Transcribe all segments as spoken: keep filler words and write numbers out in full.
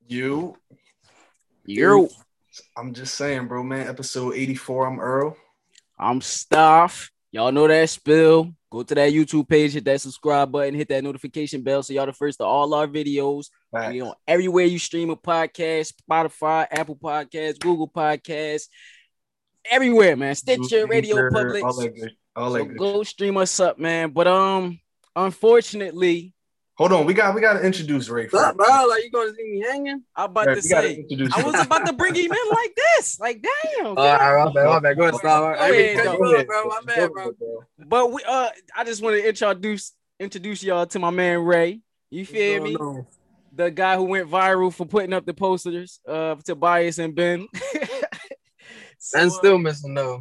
You, Yo, I'm just saying, bro, man. Episode eighty-four. I'm Earl. I'm Staff. Y'all know that spill. Go to that YouTube page, hit that subscribe button, hit that notification bell so y'all the first to all our videos. We Facts. on everywhere you stream a podcast, Spotify, Apple Podcasts, Google Podcasts, everywhere, man. Stitcher, Radio Anchor, all Publix. that good, all So that good shit. go stream us up, man. But um, unfortunately, Hold on, we got we got to introduce Ray What's up, first. bro? Like, you gonna see me hanging? I'm about Right, to we got to say, introduce. I was about to bring him in like this, like damn. All right, my bad, my bad. Go ahead, stop. I ahead, ain't cut though. you up, bro. My bad, bro. But we uh I just want to introduce introduce y'all to my man Ray. You feel me? On? The guy who went viral for putting up the posters uh Tobias and Ben. so, And still missing though.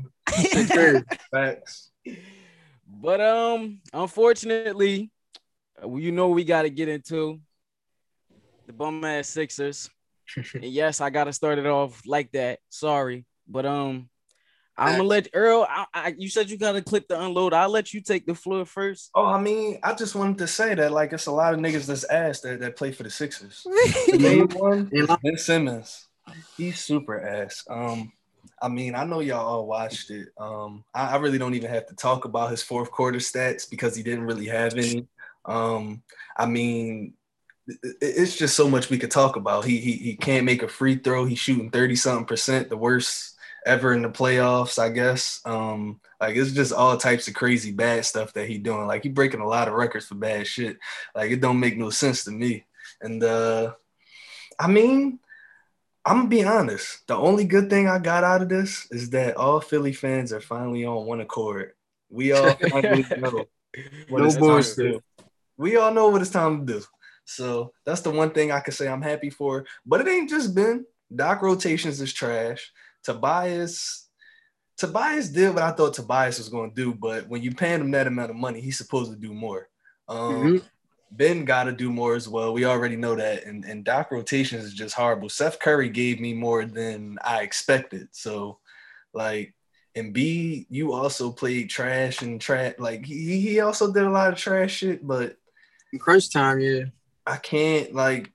Facts. But um unfortunately, uh, you know we got to get into the bum ass Sixers. And yes, I got to start it off like that. Sorry, but um I'm gonna let Earl. I, I, you said you got a clip to unload. I'll let you take the floor first. Oh, I mean, I just wanted to say that like it's a lot of niggas that's ass that, that play for the Sixers. The main one is Ben Simmons. He's super ass. Um, I mean, I know y'all all watched it. Um, I, I really don't even have to talk about his fourth quarter stats because he didn't really have any. Um, I mean, it, it's just so much we could talk about. He he he can't make a free throw. He's shooting thirty something percent, the worst ever in the playoffs, I guess. Um, like it's just all types of crazy bad stuff that he doing. Like he breaking a lot of records for bad shit. Like it don't make no sense to me. And uh, I mean, I'm gonna be honest. The only good thing I got out of this is that all Philly fans are finally on one accord. We all finally know what No it's time bullshit. to do. We all know what it's time to do. So that's the one thing I can say I'm happy for. But it ain't just been. Doc rotations is trash. Tobias, Tobias did what I thought Tobias was going to do, but when you paying him that amount of money, he's supposed to do more. Um, Mm-hmm. Ben got to do more as well. We already know that. And, and Doc rotations is just horrible. Seth Curry gave me more than I expected. So, like, and B, you also played trash and trash. Like, he, he also did a lot of trash shit, but In crunch time, yeah. I can't, like,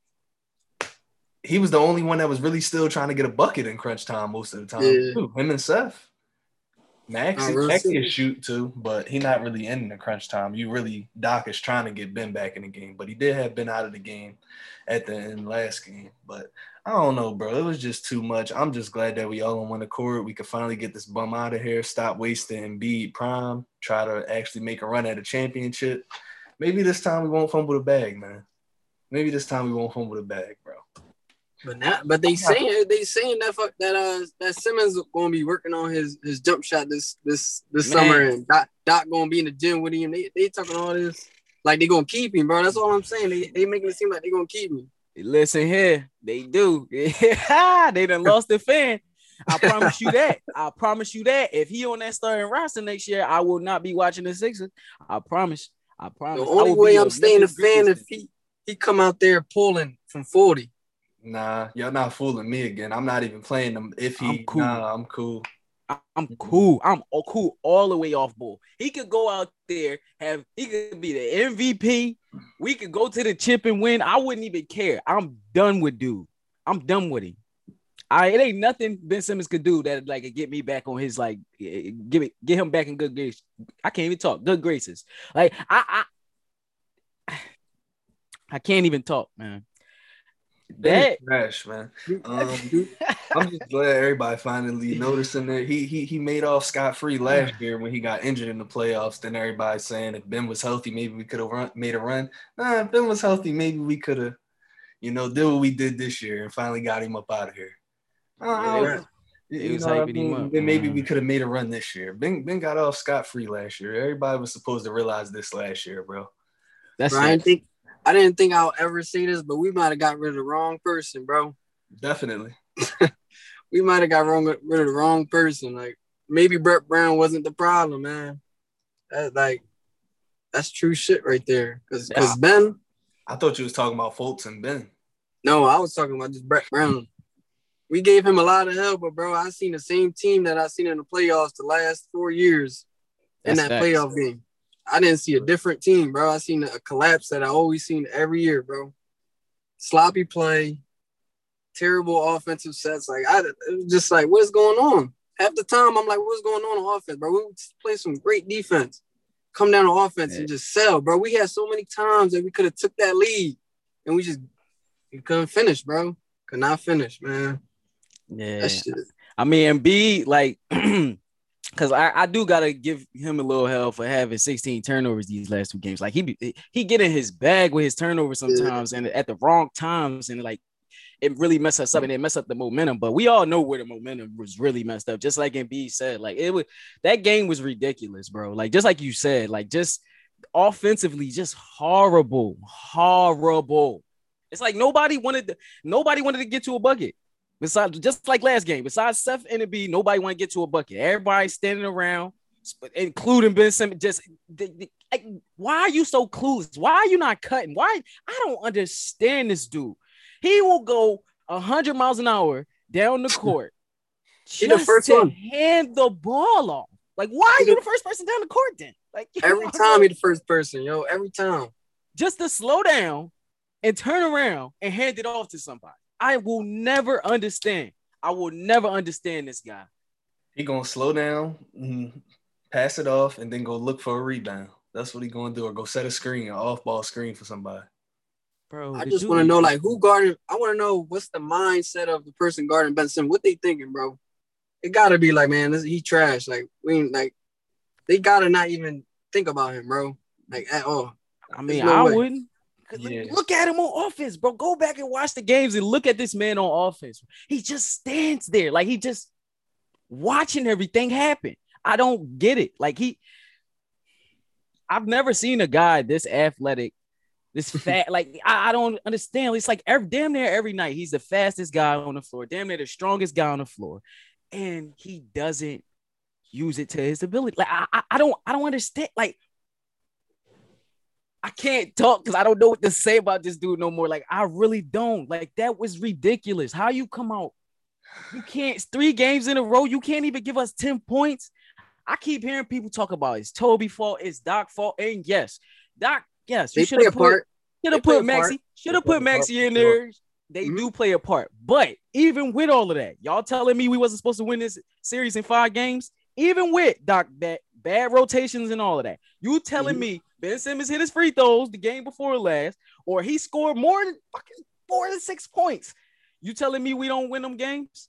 he was the only one that was really still trying to get a bucket in crunch time most of the time. Yeah. Too. Him and Seth. Max, Oh, he real Max simple. can shoot too, but he not really in the crunch time. You really, Doc is trying to get Ben back in the game, but he did have Ben out of the game at the end last game. But I don't know, bro. It was just too much. I'm just glad that we all on one accord. We could finally get this bum out of here, stop wasting Embiid prime, try to actually make a run at a championship. Maybe this time we won't fumble the bag, man. Maybe this time we won't fumble the bag, bro. But not, but they saying they saying that fuck that uh that Simmons gonna be working on his his jump shot this this this Man. summer, and Doc, Doc gonna be in the gym with him. They they talking all this like they gonna keep him, bro. That's all I'm saying. They they making it seem like they gonna keep him. Listen here, they do. They done lost the fan. I promise you that. I promise you that. If he on that starting roster next year, I will not be watching the Sixers. I promise. I promise. The only I will way be I'm a staying a Memphis fan Grizzlies if he he come out there pulling from forty. Nah, y'all not fooling me again. I'm not even playing them. If he, I'm cool. nah, I'm cool. I'm cool. I'm all cool all the way off ball. He could go out there, have he could be the M V P. We could go to the chip and win. I wouldn't even care. I'm done with dude. I'm done with him. I it ain't nothing Ben Simmons could do that like get me back on his like give it get him back in good graces. I can't even talk. Good graces. Like I I I can't even talk, man. That trash, man. Um, I'm just glad everybody finally noticing that he he he made off scot free last year when he got injured in the playoffs. Then everybody's saying if Ben was healthy, maybe we could have run made a run. Nah, if Ben was healthy, maybe we could have, you know, did what we did this year and finally got him up out of here. Yeah, they Uh, was, you they was know what I hyping mean? him up. Then maybe man. we could have made a run this year. Ben Ben got off scot free last year. Everybody was supposed to realize this last year, bro. That's Bro, I didn't think I didn't think I'll ever say this, but we might have got rid of the wrong person, bro. Definitely. We might have got wrong rid of the wrong person. Like maybe Brett Brown wasn't the problem, man. That, like that's true shit right there. Because because Ben, I thought you was talking about Fultz and Ben. no, I was talking about just Brett Brown. We gave him a lot of help, but bro, I seen the same team that I seen in the playoffs the last four years in That's that facts. playoff game. I didn't see a different team, bro. I seen a collapse that I always seen every year, bro. Sloppy play, terrible offensive sets. Like I, it was just like, what's going on? Half the time, I'm like, what's going on on offense, bro? We play some great defense. Come down on offense yeah. and just sell, bro. We had so many times that we could have took that lead, and we just we couldn't finish, bro. Could not finish, man. Yeah. I mean, Embiid, like, because I, I do gotta give him a little hell for having sixteen turnovers these last two games. Like he he get in his bag with his turnovers sometimes, yeah. and at the wrong times, and like it really mess us up, and it mess up the momentum. But we all know where the momentum was really messed up. Just like Embiid said, like it was that game was ridiculous, bro. Like just like you said, like just offensively, just horrible, horrible. It's like nobody wanted to, nobody wanted to get to a bucket. Besides, just like last game, besides Seth and Embiid, nobody want to get to a bucket. Everybody standing around, including Ben Simmons. Just they, they, like, why are you so clueless? Why are you not cutting? Why? I don't understand this dude. He will go a hundred miles an hour down the court just the first to one. hand the ball off. Like, why are you the first person down the court then? Like every time he the first person, yo. Every time, just to slow down and turn around and hand it off to somebody. I will never understand. I will never understand this guy. He gonna slow down, pass it off, and then go look for a rebound. That's what he gonna do, or go set a screen, an off-ball screen for somebody. Bro, I just want to know, like, who guarded. I want to know what's the mindset of the person guarding Ben Simmons. What they thinking, bro? It gotta be like, man, this, he trash. Like, we ain't like, they gotta not even think about him, bro. Like at all. I mean, no I way. wouldn't. Yeah. Look at him on offense, bro. Go back and watch the games and look at this man on offense. He just stands there like he just watching everything happen. I don't get it. Like he, I've never seen a guy this athletic, this fat. Like I, I don't understand. It's like every, damn near every night he's the fastest guy on the floor, damn near the strongest guy on the floor, and he doesn't use it to his ability. Like I, I, I don't, I don't understand. Like. I can't talk because I don't know what to say about this dude no more. Like, I really don't. Like, that was ridiculous. How you come out? You can't, three games in a row, you can't even give us ten points. I keep hearing people talk about it's Toby fault, it's Doc fault. And yes, Doc, yes, you should have put, should have put Maxey, should have put Maxey in there. They mm-hmm. do play a part. But even with all of that, y'all telling me we wasn't supposed to win this series in five games? Even with Doc, bad, bad rotations and all of that, you telling mm-hmm. me Ben Simmons hit his free throws the game before last, or he scored more than fucking four to six points. You telling me we don't win them games?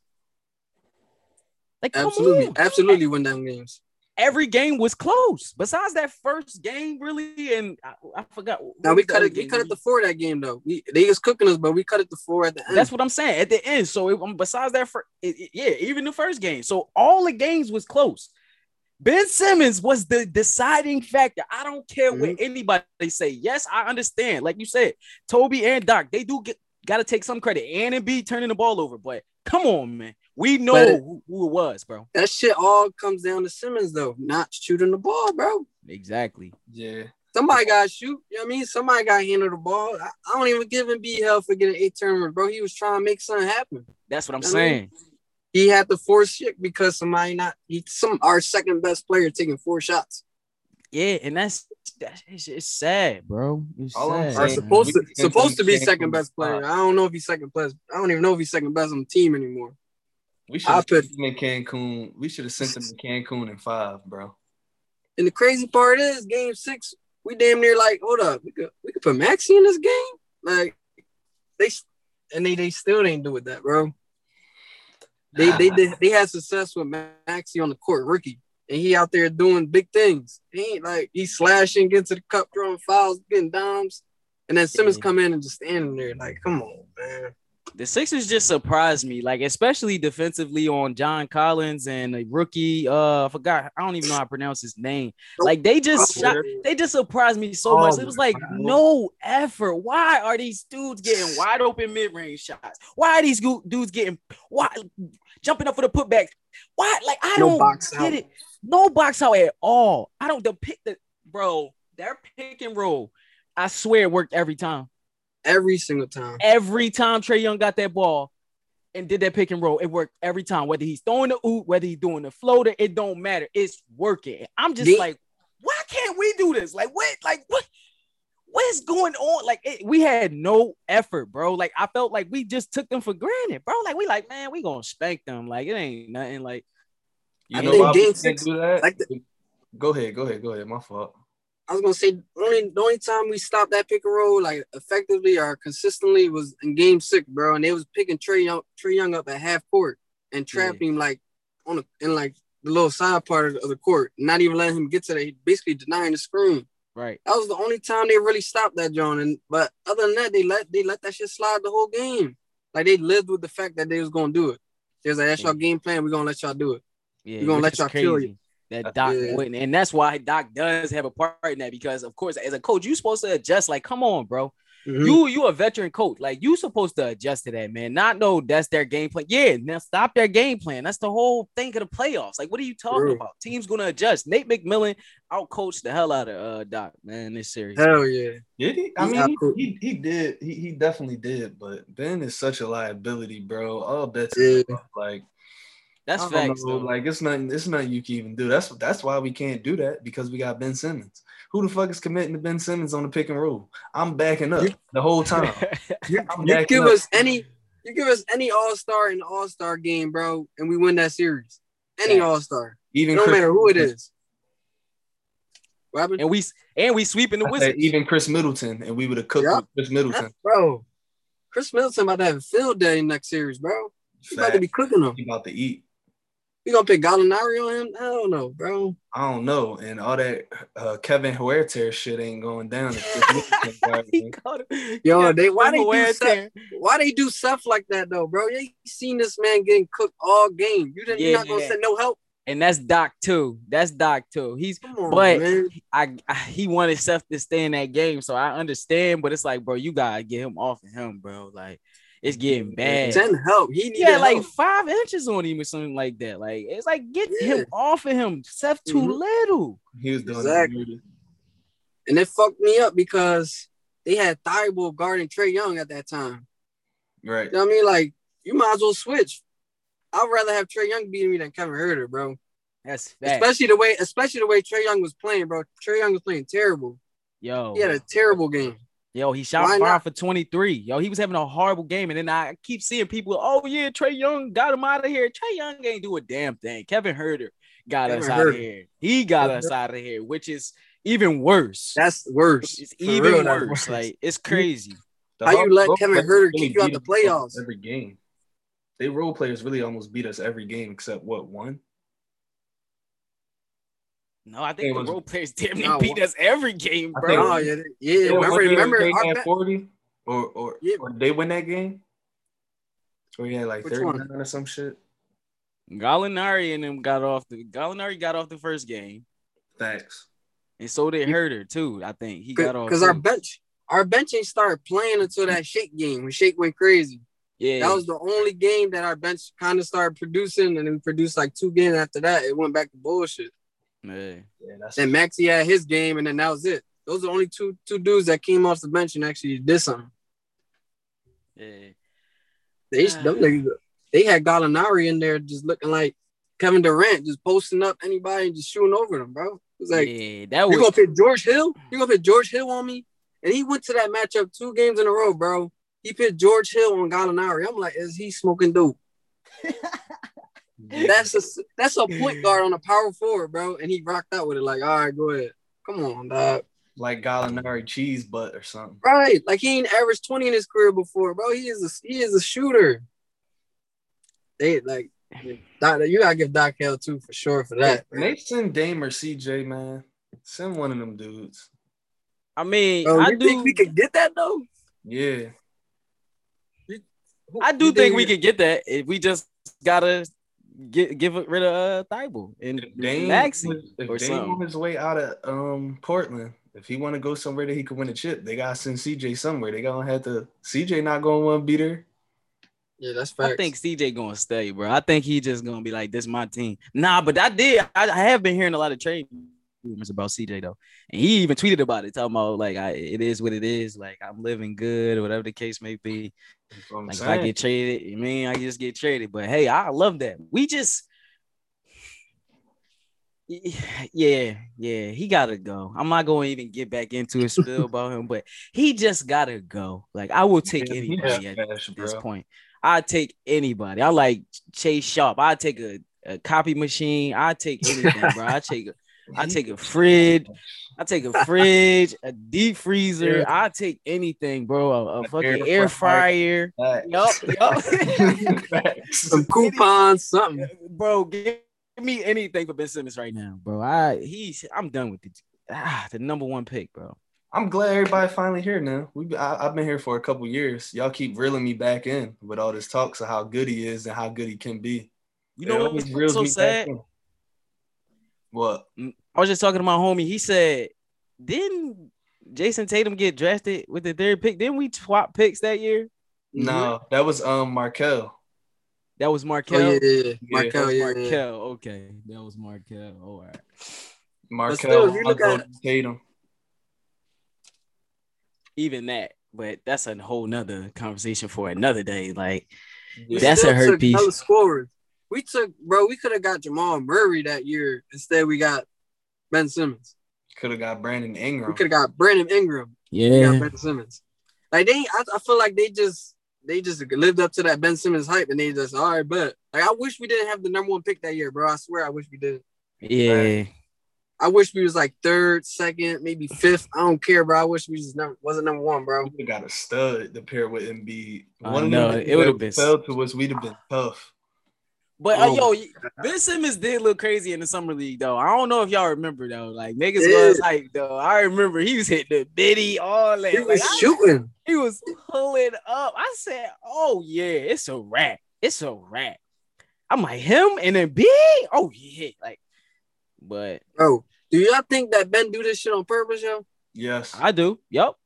Like, come absolutely, on. absolutely win them games. Every game was close. Besides that first game, really, and I, I forgot. Now we cut it. We cut it to four that game though. We they was cooking us, but we cut it to four at the end. That's what I'm saying at the end. So it, besides that, for it, it, yeah, even the first game. So all the games was close. Ben Simmons was the deciding factor. I don't care mm-hmm. what anybody say. Yes, I understand. Like you said, Toby and Doc, they do get got to take some credit. And Embiid turning the ball over. But come on, man. We know who, who it was, bro. That shit all comes down to Simmons, though. Not shooting the ball, bro. Exactly. Yeah. Somebody got to shoot. You know what I mean? Somebody got to handle the ball. I, I don't even give Embiid hell for getting eight turnovers, bro. He was trying to make something happen. That's what I'm you know saying. What I mean? He had to force shit because somebody not he some our second best player taking four shots. Yeah, and that's that's it's, it's sad, bro. It's All sad. Are supposed to supposed to be second best player. I don't know if he's second best. I don't even know if he's second best on the team anymore. We should have sent him in Cancun. We should have sent him to Cancun in five, bro. And the crazy part is, game six, we damn near like, hold up, we could we could put Maxey in this game. Like they and they they still didn't do it that, bro. They they did they had success with Maxey on the court, rookie, and he out there doing big things. He ain't like he's slashing, getting to the cup, throwing fouls, getting dimes, and then Simmons yeah. come in and just standing there like, come on, man. The Sixers just surprised me, like especially defensively on John Collins and a rookie. Uh, I forgot, I don't even know how to pronounce his name. Like they just shot, they just surprised me so much. It was like no effort. Why are these dudes getting wide open mid range shots? Why are these dudes getting why jumping up for the putback? Why? Like I don't get it. No box out at all. I don't. The pick the bro. Their pick and roll. I swear it worked every time. Every single time. Every time Trae Young got that ball and did that pick and roll, it worked every time. Whether he's throwing the oop, whether he's doing the floater, it don't matter. It's working. I'm just they, like, why can't we do this? Like, what? Like, what? what's going on? Like it, we had no effort, bro. Like I felt like we just took them for granted, bro. Like we like, man, we gonna spank them. Like it ain't nothing. Like you I know think why we game can't six, do that? like the, go ahead, go ahead, go ahead. My fault. I was gonna say only the only time we stopped that pick and roll like effectively or consistently was in game six, bro. And they was picking Trae Young, Trae Young up at half court and trapping yeah. him like on a, in like the little side part of the court, not even letting him get to that. He basically denying the screen. Right. That was the only time they really stopped that, John. And but other than that, they let they let that shit slide the whole game. Like they lived with the fact that they was gonna do it. They was like, that's yeah. y'all game plan. We're gonna let y'all do it. Yeah, we're gonna let y'all crazy. kill you. That Doc yeah. wouldn't, and that's why Doc does have a part in that because, of course, as a coach, you're supposed to adjust. Like, come on, bro, mm-hmm. you you a veteran coach. Like, you supposed to adjust to that, man. Not know that's their game plan. Yeah, now stop their game plan. That's the whole thing of the playoffs. Like, what are you talking True. about? Teams gonna adjust. Nate McMillan outcoached the hell out of uh, Doc, man. This series. Hell yeah. Did he? I mean, he, he he did. He he definitely did. But Ben is such a liability, bro. All bets yeah. off. Like. That's facts. Know, like it's nothing. It's nothing you can even do. That's that's why we can't do that because we got Ben Simmons. Who the fuck is committing to Ben Simmons on the pick and roll? I'm backing up the whole time. you you give up. us any. You give us any All Star in the All Star game, bro, and we win that series. Any All Star, even no Chris, matter who it is. And we and we sweeping the Wizards. Even Chris Middleton, and we would have cooked yep. with Chris Middleton, That's, bro. Chris Middleton about to have a field day next series, bro. He's about to be cooking them. He about to eat. We gonna pick Gallinari on him? I don't know, bro. I don't know. And all that uh, Kevin Huerter shit ain't going down. Yo, they why they do stuff, why they do stuff like that though, bro? You seen this man getting cooked all game. You didn't. Yeah, you're not gonna send no help. And that's Doc too. That's Doc too. He's on, but I, I he wanted Seth to stay in that game, so I understand. But it's like, bro, you gotta get him off of him, bro. Like. It's getting bad. Send help. He needed yeah, like help. five inches on him or something like that. Like it's like get yeah. him off of him. Seth too mm-hmm. little. He was doing exactly. And it fucked me up because they had Thibault guarding Trae Young at that time. Right. You know what I mean? Like you might as well switch. I'd rather have Trae Young beating me than Kevin Huerter, bro. That's fact. Especially the way, especially the way Trae Young was playing, bro. Trae Young was playing terrible. Yo, he had a terrible game. Yo, he shot Why five not? for twenty-three. Yo, he was having a horrible game. And then I keep seeing people, oh, yeah, Trae Young got him out of here. Trae Young ain't do a damn thing. Kevin Huerter got Kevin us Huerter. out of here. He got Kevin us Huerter. out of here, which is even worse. That's worse. It's For even real, worse. worse. Like, it's crazy. The How you let Kevin Huerter kick you out the playoffs? Every game. They role players really almost beat us every game except, what, one? No, I think the was, role players damn near beat us every game, bro. Oh, yeah, yeah. Remember, remember, they had forty, or or, yeah. or they win that game, or he had like thirty-nine or some shit. Gallinari and them got off the Gallinari got off the first game. Thanks. And so did Huerter too. I think he got off because our bench, our bench ain't started playing until that Shake game when Shake went crazy. Yeah, that was the only game that our bench kind of started producing, and then we produced like two games after that. It went back to bullshit. Yeah, that's then Maxey had his game, and then that was it. Those are the only two two dudes that came off the bench and actually did something. Yeah, they them, they had Gallinari in there just looking like Kevin Durant, just posting up anybody and just shooting over them, bro. It was like, yeah, that was you gonna pick George Hill? You gonna pick George Hill on me? And he went to that matchup two games in a row, bro. He picked George Hill on Gallinari. I'm like, is he smoking dope? That's a that's a point guard on a power forward, bro, and he rocked out with it. Like, all right, go ahead, come on, dog. Like Gallinari cheese butt or something, right? Like he ain't averaged twenty in his career before, bro. He is a he is a shooter. They like, Doc, you gotta give Doc hell too for sure for that. They send Dame or C J, man. Send one of them dudes. I mean, bro, I you do think we could get that though. Yeah, I do think we could get that. If we just gotta. Get give rid of uh, Thibault and Maxey or Dame something. On his way out of um Portland, if he want to go somewhere that he could win a chip, they gotta send C J somewhere. They gonna have to. C J not gonna want to beat her. Yeah, that's facts. I think C J gonna stay, bro. I think he just gonna be like, "This is my team." Nah, but I did. I, I have been hearing a lot of trade rumors about C J though, and he even tweeted about it, talking about like, I, "It is what it is. Like I'm living good, or whatever the case may be." Like saying. If I get traded, I mean, I just get traded. But hey, I love that. We just Yeah, yeah, he gotta go. I'm not going to even get back into a spill about him, but he just gotta go. Like I will take Yeah, anybody at trash, this bro. point. I take anybody. I like Chase Sharp. I take a, a copy machine. I take anything, bro. I take a, I take a fridge. I take a fridge, a deep freezer. Yeah. I take anything, bro. A, a An fucking air air fryer. fryer. Yup, yup. Some coupons, something. Bro, give me anything for Ben Simmons right now, bro. I he's I'm done with it. Ah, the number one pick, bro. I'm glad everybody finally here now. We I, I've been here for a couple years. Y'all keep reeling me back in with all this talks of how good he is and how good he can be. You know It what's always reels so me back sad? in. What? I was just talking to my homie. He said, "Didn't Jason Tatum get drafted with the third pick? Didn't we swap picks that year?" No, that was um Markel. That was Markel. Oh, yeah, yeah, yeah. Yeah, Markel, That was yeah, Markel. yeah. Okay, that was Markel. All right. Markel, still, if you look Lonzo, at- Tatum. Even that, but that's a whole nother conversation for another day. Like We that's still a hurt took piece. hella scorers. We took, bro, we could have got Jamal Murray that year. Instead, we got Ben Simmons. Could have got Brandon We Ingram. could have got Brandon Ingram. We Yeah. got Ben Simmons. Like, they, I, I feel like they just, they just lived up to that Ben Simmons hype, and they just, all right, but like, I wish we didn't have the number one pick that year, bro. I swear, I wish we did. Yeah. I wish we was like third, second, maybe fifth. I don't care, bro. I wish we just never, wasn't number one, bro. We would have got a stud to pair with Embiid. I One of know, them it would have been- fell to us. We'd have been tough. But uh, Oh. yo, Ben Simmons did look crazy in the summer league though. I don't know if y'all remember though. Like niggas Yeah. was like though. I remember he was hitting the bitty all that. He was Like, I- shooting. he was pulling up. I said, "Oh yeah, it's a wrap. It's a wrap." I'm like him and then B. Oh yeah, like. But Bro, do y'all think that Ben do this shit on purpose, yo? Yes. I do. Yup.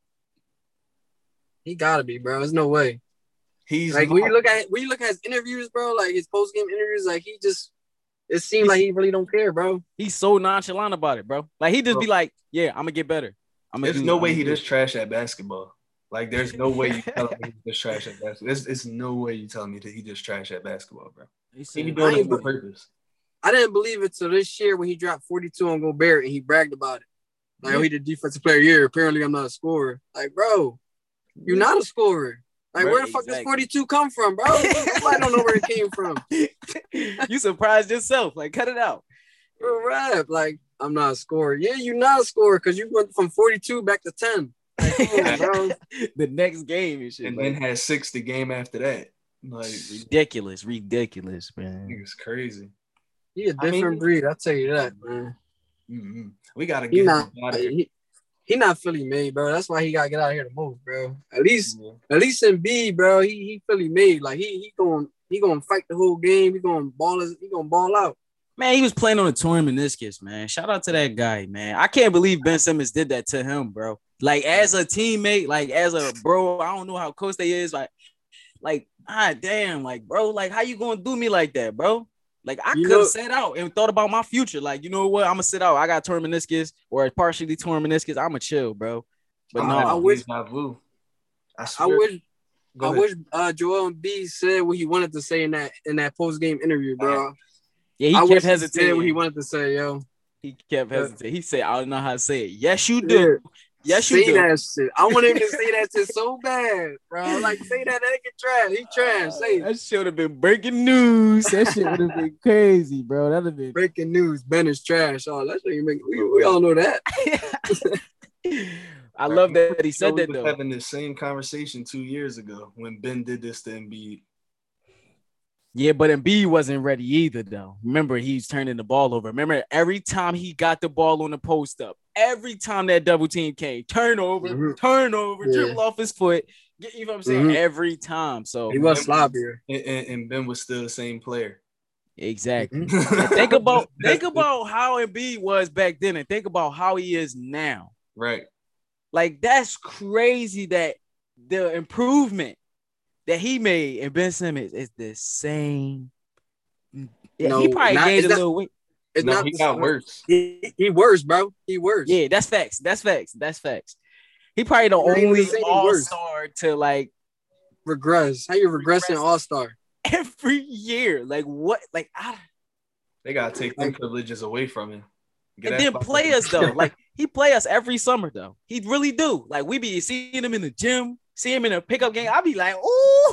He gotta be, bro. There's no way. He's Like when not- you look at when you look at his interviews, bro, like his post game interviews, like he just it seems like he really don't care, bro. He's so nonchalant about it, bro. Like he just be like, "Yeah, I'm gonna get better. I'm gonna." There's do, no I'm way gonna he do just trash at basketball. Like, there's no way you tell me he just trash at basketball. It's, it's no way you telling me that he just trash at basketball, bro. He He said, be I doing it ain't on be- purpose. I didn't believe it till this year when he dropped forty-two on Gobert and he bragged about it. Like, oh, he the defensive player of the year. Apparently, I'm not a scorer. Like, bro, you're not a scorer. Like, Right, where the fuck exactly. does forty-two come from, bro? Nobody don't know where it came from. You surprised yourself. Like, cut it out. Bro, rap. Like, I'm not a scorer. Yeah, you're not a scorer because you went from forty-two back to ten. Like, come on, bro. The next game and shit. And like, then had six the game after that. Like, ridiculous, ridiculous, man. nigga's crazy. He a I different mean- breed. I'll tell you that, man. Mm-mm. We gotta He get not, him out of here. he, he not Philly made, bro. That's why he gotta get out of here to move, bro. At least, at least in B, bro, he he Philly made. Like he he going he gonna fight the whole game. He gonna ball his, he gonna ball out. Man, he was playing on a torn meniscus, man. Shout out to that guy, man. I can't believe Ben Simmons did that to him, bro. Like, as a teammate, like, as a bro, I don't know how close they is. Like, like, ah, damn, like, bro, like, how you gonna do me like that, bro? Like, I You could have know- sat out and thought about my future. Like, you know what? I'm gonna sit out. I got torn meniscus or a partially torn meniscus. I'm gonna chill, bro. But I'm no, having I wish- deja vu. I, I swear. wish Go I ahead. wish uh Joel Embiid said what he wanted to say in that in that post game interview, bro. yeah, he I kept wish he said hesitating. what he wanted to say, yo. He kept Yeah. hesitating. He said, "I don't know how to say it." Yes, you do. Yes, say you do. that shit. I want him to say that shit so bad, bro. Like, say that. That nigga trash. He trash. Say it. That should have been breaking news. That shit would have been crazy, bro. That'd have been. Breaking news. Ben is trash. Oh, that's what you make. We, we all know that. I love that he said we that was though. having the same conversation two years ago when Ben did this to Embiid. Yeah, but Embiid wasn't ready either, though. Remember, he's turning the ball over. Remember, every time he got the ball on the post up, every time that double team came, turnover, Mhm. turnover, Yeah. dribble off his foot. Get- You know what I'm saying? Mhm. Every time. So He was sloppier. And, and, and Ben was still the same player. exactly. Mhm. And think about think That's- about how Embiid was back then, and think about how he is now. right. Like, that's crazy that the improvement that he made in Ben Simmons is the same. Yeah, No, he probably not- gained a it's not- little weight. It's No, not he the got same. worse. He, he worse, bro. He worse. Yeah, that's facts. That's facts. That's facts. He probably the You ain't even only saying he all worse. star to like Regress. How you regressing Regress. all star? every year. Like what? Like I, They gotta take them privileges away from him. Get and then play us though. Like he play us every summer though. He really do. Like we be seeing him in the gym, see him in a pickup game. I be like, ooh,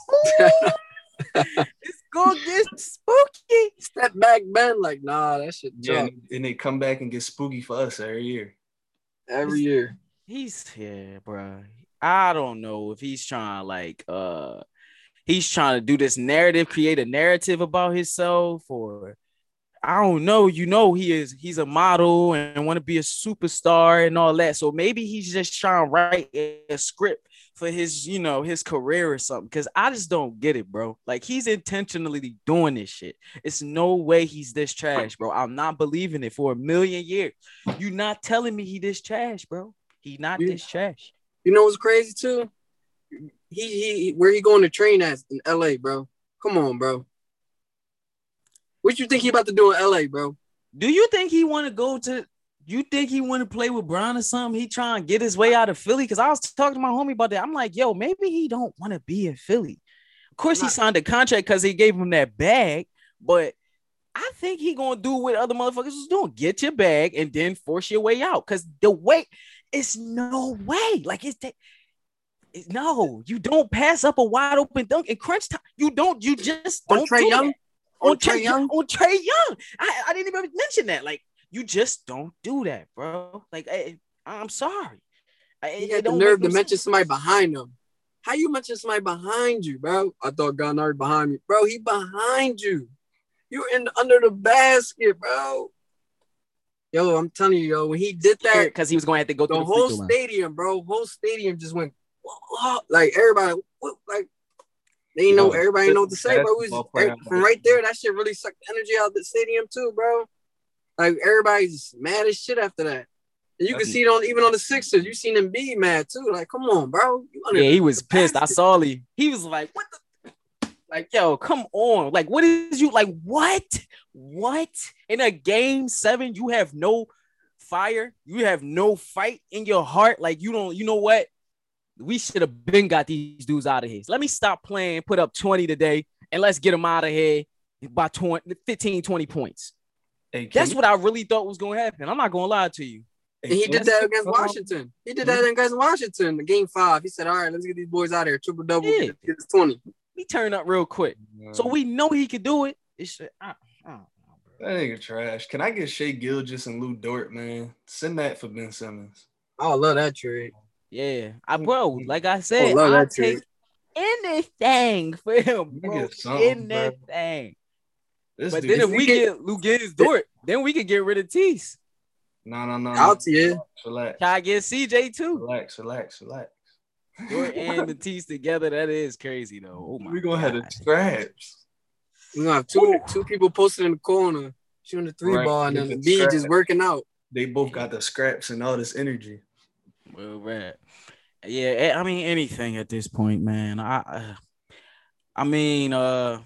it's gonna get spooky. Step back, Ben. Like, nah, that shit. Yeah, and, and they come back and get spooky for us every year. Every year. He's yeah, bro. I don't know if he's trying like uh he's trying to do this narrative, create a narrative about himself, or I don't know. You know, he is he's a model and want to be a superstar and all that. So maybe he's just trying to write a script for his, you know, his career or something. Cause I just don't get it, bro. Like he's intentionally doing this shit. It's no way he's this trash, bro. I'm not believing it for a million years. You're not telling me he this trash, bro. He not you, this trash. You know what's crazy too? He he where he going to train at in L A, bro? Come on, bro. What you think he about to do in L A, bro? Do you think he want to go to? You think he want to play with Brown or something? He trying to get his way out of Philly? Because I was talking to my homie about that. I'm like, yo, maybe he don't want to be in Philly. Of course, he signed a contract because he gave him that bag, but I think he gonna do what other motherfuckers was doing: get your bag and then force your way out. Because the way, it's no way. Like it's. The, it's no, you don't pass up a wide open dunk in crunch time. You don't. You just don't. Trae Young. On Trae Young, on Trae Young, I, I didn't even mention that. Like, you just don't do that, bro. Like, I, I'm sorry. He had the nerve to mention somebody behind him. How you mention somebody behind you, bro? I thought Garnard behind me, bro. He behind you. You in under the basket, bro. Yo, I'm telling you, yo, when he did that, because he was going to have to go through the, the whole stadium, bro. Whole stadium just went like everybody, like. They you know, everybody know what to say, bro. Was, from right there, that shit really sucked the energy out of the stadium too, bro. Like everybody's mad as shit after that. And you can see it on even on the Sixers. You seen him be mad too. Like, come on, bro. Yeah, he was pissed. I saw he. He was like, "What the?" Like, yo, come on. Like, what is you like? What? What? In a game seven, you have no fire. You have no fight in your heart. Like, you don't. You know what? We should have been got these dudes out of here. So let me stop playing, put up twenty today, and let's get them out of here by twenty, fifteen, twenty points. Hey, That's you, what I really thought was going to happen. I'm not going to lie to you. And he did that against Washington. He did that against Washington, the game five. He said, all right, let's get these boys out of here. Triple-double, yeah. Get this twenty. He turned up real quick. Yeah. So we know he could do it. It's, I, I don't know, bro. That nigga trash. Can I get Shai Gilgeous and Lou Dort, man? Send that for Ben Simmons. I love that trade. Yeah, I bro, like I said, I take anything for him, bro. Anything. This but dude, then if we get, get Lou Gibbs Dort, then we can get rid of Tease. No, no, no. Out yeah. Relax. Can I get C J too? Relax, relax, relax. Dort and the Tease together, that is crazy though. Oh my We're gonna God. have the scraps. We're gonna have two Ooh. two people posted in the corner, shooting the three right. ball, and then the B just working out. They both got the scraps and all this energy. Well, right. Yeah, I mean anything at this point, man. I, uh, I mean, uh,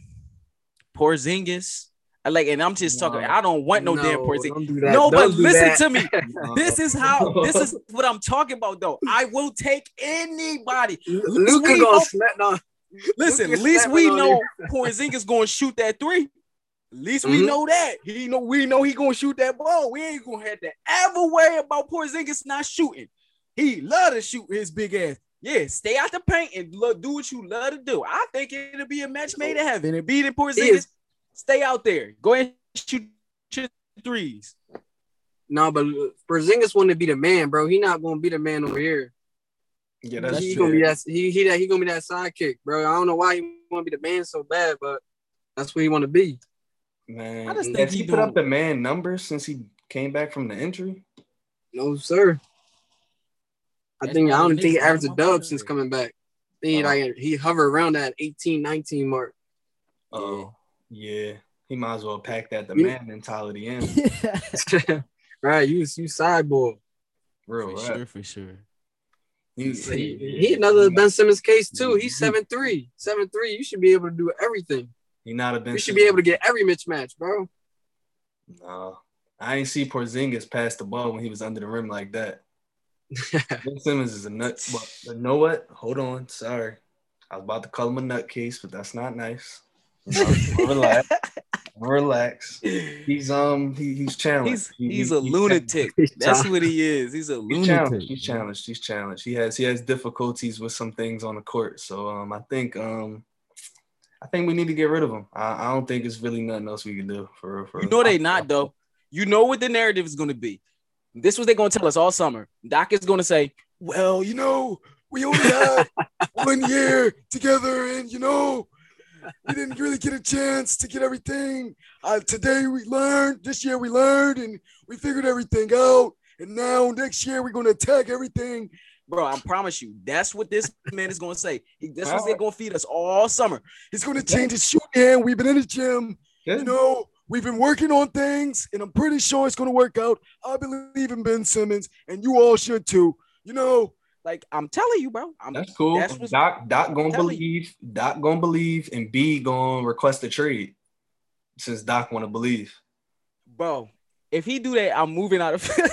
Porzingis. I like, and I'm just talking. No, I don't want no, no damn Porzingis. Do no, don't but listen that. to me. This is how. This is what I'm talking about, though. I will take anybody. Luka gonna snap. No. Listen, at least we know Porzingis gonna shoot that three. At least we mm-hmm. know that. He know we know he gonna shoot that ball. We ain't gonna have to ever worry about Porzingis not shooting. He love to shoot his big ass. Yeah, stay out the paint and look, do what you love to do. I think it'll be a match made in heaven. And beating Porzingis, stay out there. Go ahead and shoot your threes. No, but Porzingis want to be the man, bro. He not gonna be the man over here. Yeah, that's he true. gonna be that he he that he gonna be that sidekick, bro. I don't know why he want to be the man so bad, but that's what he want to be. Man, I just think he, he put up the man numbers since he came back from the injury. No, sir. I That's think I don't think he averaged a dub since coming back. He uh, like he hovered around that eighteen, nineteen mark. Oh, yeah. He might as well pack that the yeah. man mentality in. Right, you you sideboard. Real, for right. sure, for sure. He's, he, he another Ben Simmons case too. He's seven three. seven three. You should be able to do everything. He not a Ben. You should be able to get every mismatch, bro. No, I ain't see Porzingis pass the ball when he was under the rim like that. Ben Simmons is a nut. But you know what? Hold on. Sorry. I was about to call him a nutcase, but that's not nice. Relax. Relax. He's um he, he's challenged. He's he, he's he, a he's lunatic. He's That's challenged. what he is. He's a He's lunatic. challenged. He's challenged. He's challenged. He has he has difficulties with some things on the court. So um I think um I think we need to get rid of him. I, I don't think it's really nothing else we can do for for. You know they not though. You know what the narrative is going to be. This was they going to tell us all summer. Doc is going to say, "Well, you know, we only had one year together, and you know, we didn't really get a chance to get everything. Uh, today we learned. This year we learned, and we figured everything out. And now next year we're going to attack everything." Bro, I promise you, that's what this man is going to say. He, that's what they're going to feed us all summer. He's going to change his shooting hand. We've been in the gym. Good. You know, we've been working on things, and I'm pretty sure it's going to work out. I believe in Ben Simmons, and you all should too. You know, like I'm telling you, bro. I'm, that's cool. That's Doc, Doc gonna believe. You. Doc gonna believe, and B gonna request a trade since Doc want to believe. Bro, if he do that, I'm moving out of Philly.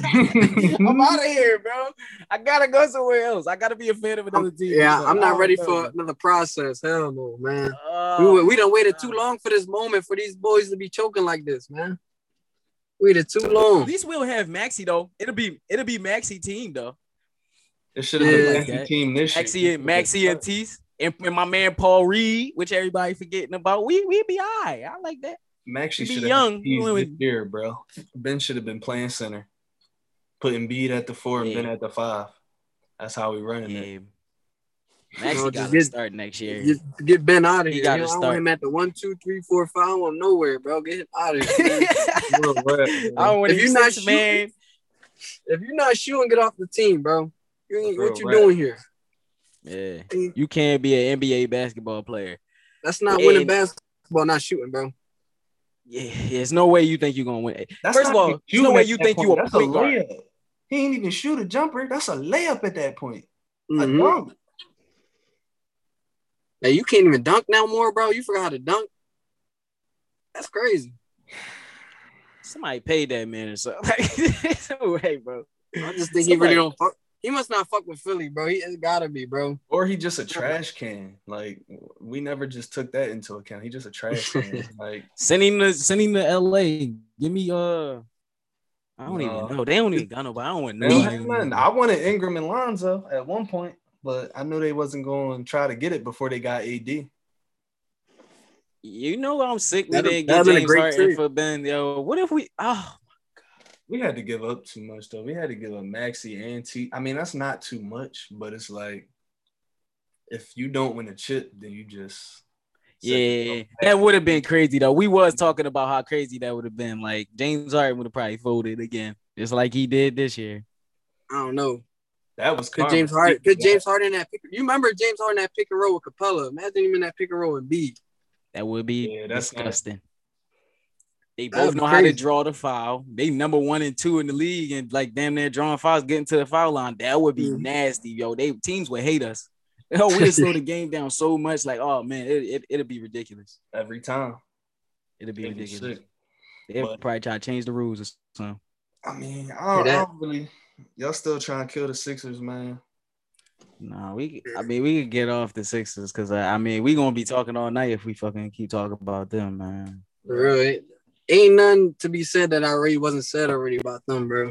I'm out of here, bro. I gotta go somewhere else. I gotta be a fan of another team. Yeah, I'm not ready know. for another process. Hell no, man. Uh, we we done waited too long for this moment for these boys to be choking like this, man. Waited too long. At least we'll have Maxey though. It'll be it'll be Maxey team though. It should have been Maxey like team this Maxey year. And Maxey and Tease and, and my man Paul Reed, which everybody forgetting about. We we be all right. I like that. Maxey should have young this year, bro. Ben should have been playing center, putting Bede at the four and yeah. Ben at the five. That's how we running yeah. it. Maxey no, got to start next year. Get, get Ben out of he here. Got to start. I want him at the one, two, three, four, five. I want him nowhere, bro. Get him out of here. I don't want if you're not shooting, man. If you're not shooting, get off the team, bro. You ain't, bro what you right. doing here? Yeah, you can't be an N B A basketball player. That's not and, winning basketball, not shooting, bro. Yeah, there's no way you think you're gonna win. That's First of all, there's no way you think you a That's point a guard. layup. He ain't even shoot a jumper. That's a layup at that point. Mm-hmm. A dunk. Hey, you can't even dunk now more, bro. You forgot how to dunk. That's crazy. Somebody paid that man or something. No way, bro. I just think Somebody. he really don't fuck. He must not fuck with Philly, bro. He it's gotta be, bro. Or he just a trash can. Like we never just took that into account. He just a trash can. Like send him to send him to L A. Give me uh. I don't no. even know. They don't even got nobody. I don't want nothing. I wanted Ingram and Lonzo at one point, but I knew they wasn't going to try to get it before they got A D. You know I'm sick. We didn't get James Harden for Ben. Yo, what if we? Oh. We had to give up too much, though. We had to give up Maxey and T. I mean, that's not too much, but it's like if you don't win a chip, then you just yeah. That would have been crazy, though. We was talking about how crazy that would have been. Like James Harden would have probably folded again, just like he did this year. I don't know. That was good. James Harden. Good James Harden that pick. You remember James Harden that pick and roll with Capella? Imagine him in that pick and roll with B. That would be yeah, that's disgusting. Not- They both know crazy. how to draw the foul. They number one and two in the league, and like damn near drawing fouls, getting to the foul line. That would be mm-hmm. nasty, yo. They teams would hate us. Yo, we slow the game down so much. Like, oh man, it, it it'll be ridiculous every time. It'll be It'd ridiculous. Be They'll but, probably try to change the rules or something. I mean, I don't, I don't really. Y'all still trying to kill the Sixers, man. No, nah, we. I mean, we could get off the Sixers because I, I mean, we gonna be talking all night if we fucking keep talking about them, man. Really. Ain't nothing to be said that already wasn't said already about them, bro.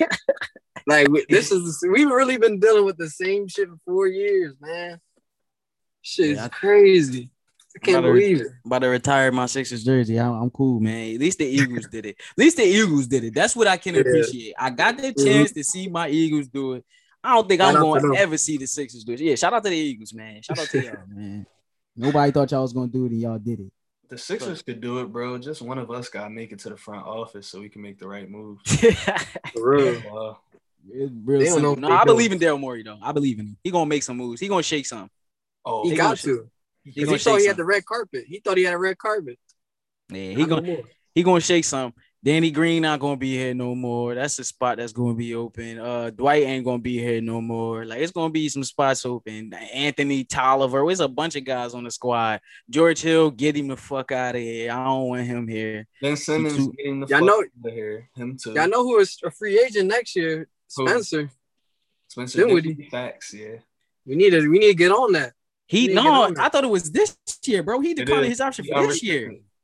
Like we, this is we've really been dealing with the same shit for four years, man. Shit's yeah, crazy. I can't believe to, it. About to retire my Sixers jersey. I'm, I'm cool, man. At least the Eagles did it. At least the Eagles did it. That's what I can yeah. appreciate. I got the chance mm-hmm. to see my Eagles do it. I don't think shout I'm going to ever see the Sixers do it. Yeah, shout out to the Eagles, man. Shout out to y'all, man. Nobody thought y'all was going to do it, and y'all did it. The Sixers could do it, bro. Just one of us got to make it to the front office so we can make the right moves. For real. Uh, real simple. No, I believe in Daryl Morey, though. I believe in him. He going to make some moves. He going to shake some. Oh, he, he got to. He, he thought he had some. the red carpet. He thought he had a red carpet. Yeah, he going he gonna shake some. Danny Green not gonna be here no more. That's a spot that's gonna be open. Uh, Dwight ain't gonna be here no more. Like it's gonna be some spots open. Anthony Tolliver, there's a bunch of guys on the squad. George Hill, get him the fuck out of here. I don't want him here. Ben Simmons too- getting the y'all fuck know, out of here. Him too. Y'all know who is a free agent next year? Spencer. Who? Spencer Dinwiddie. Facts, yeah. We need to we need to get on that. He no, I thought it was this year, bro. He declined his option for this year.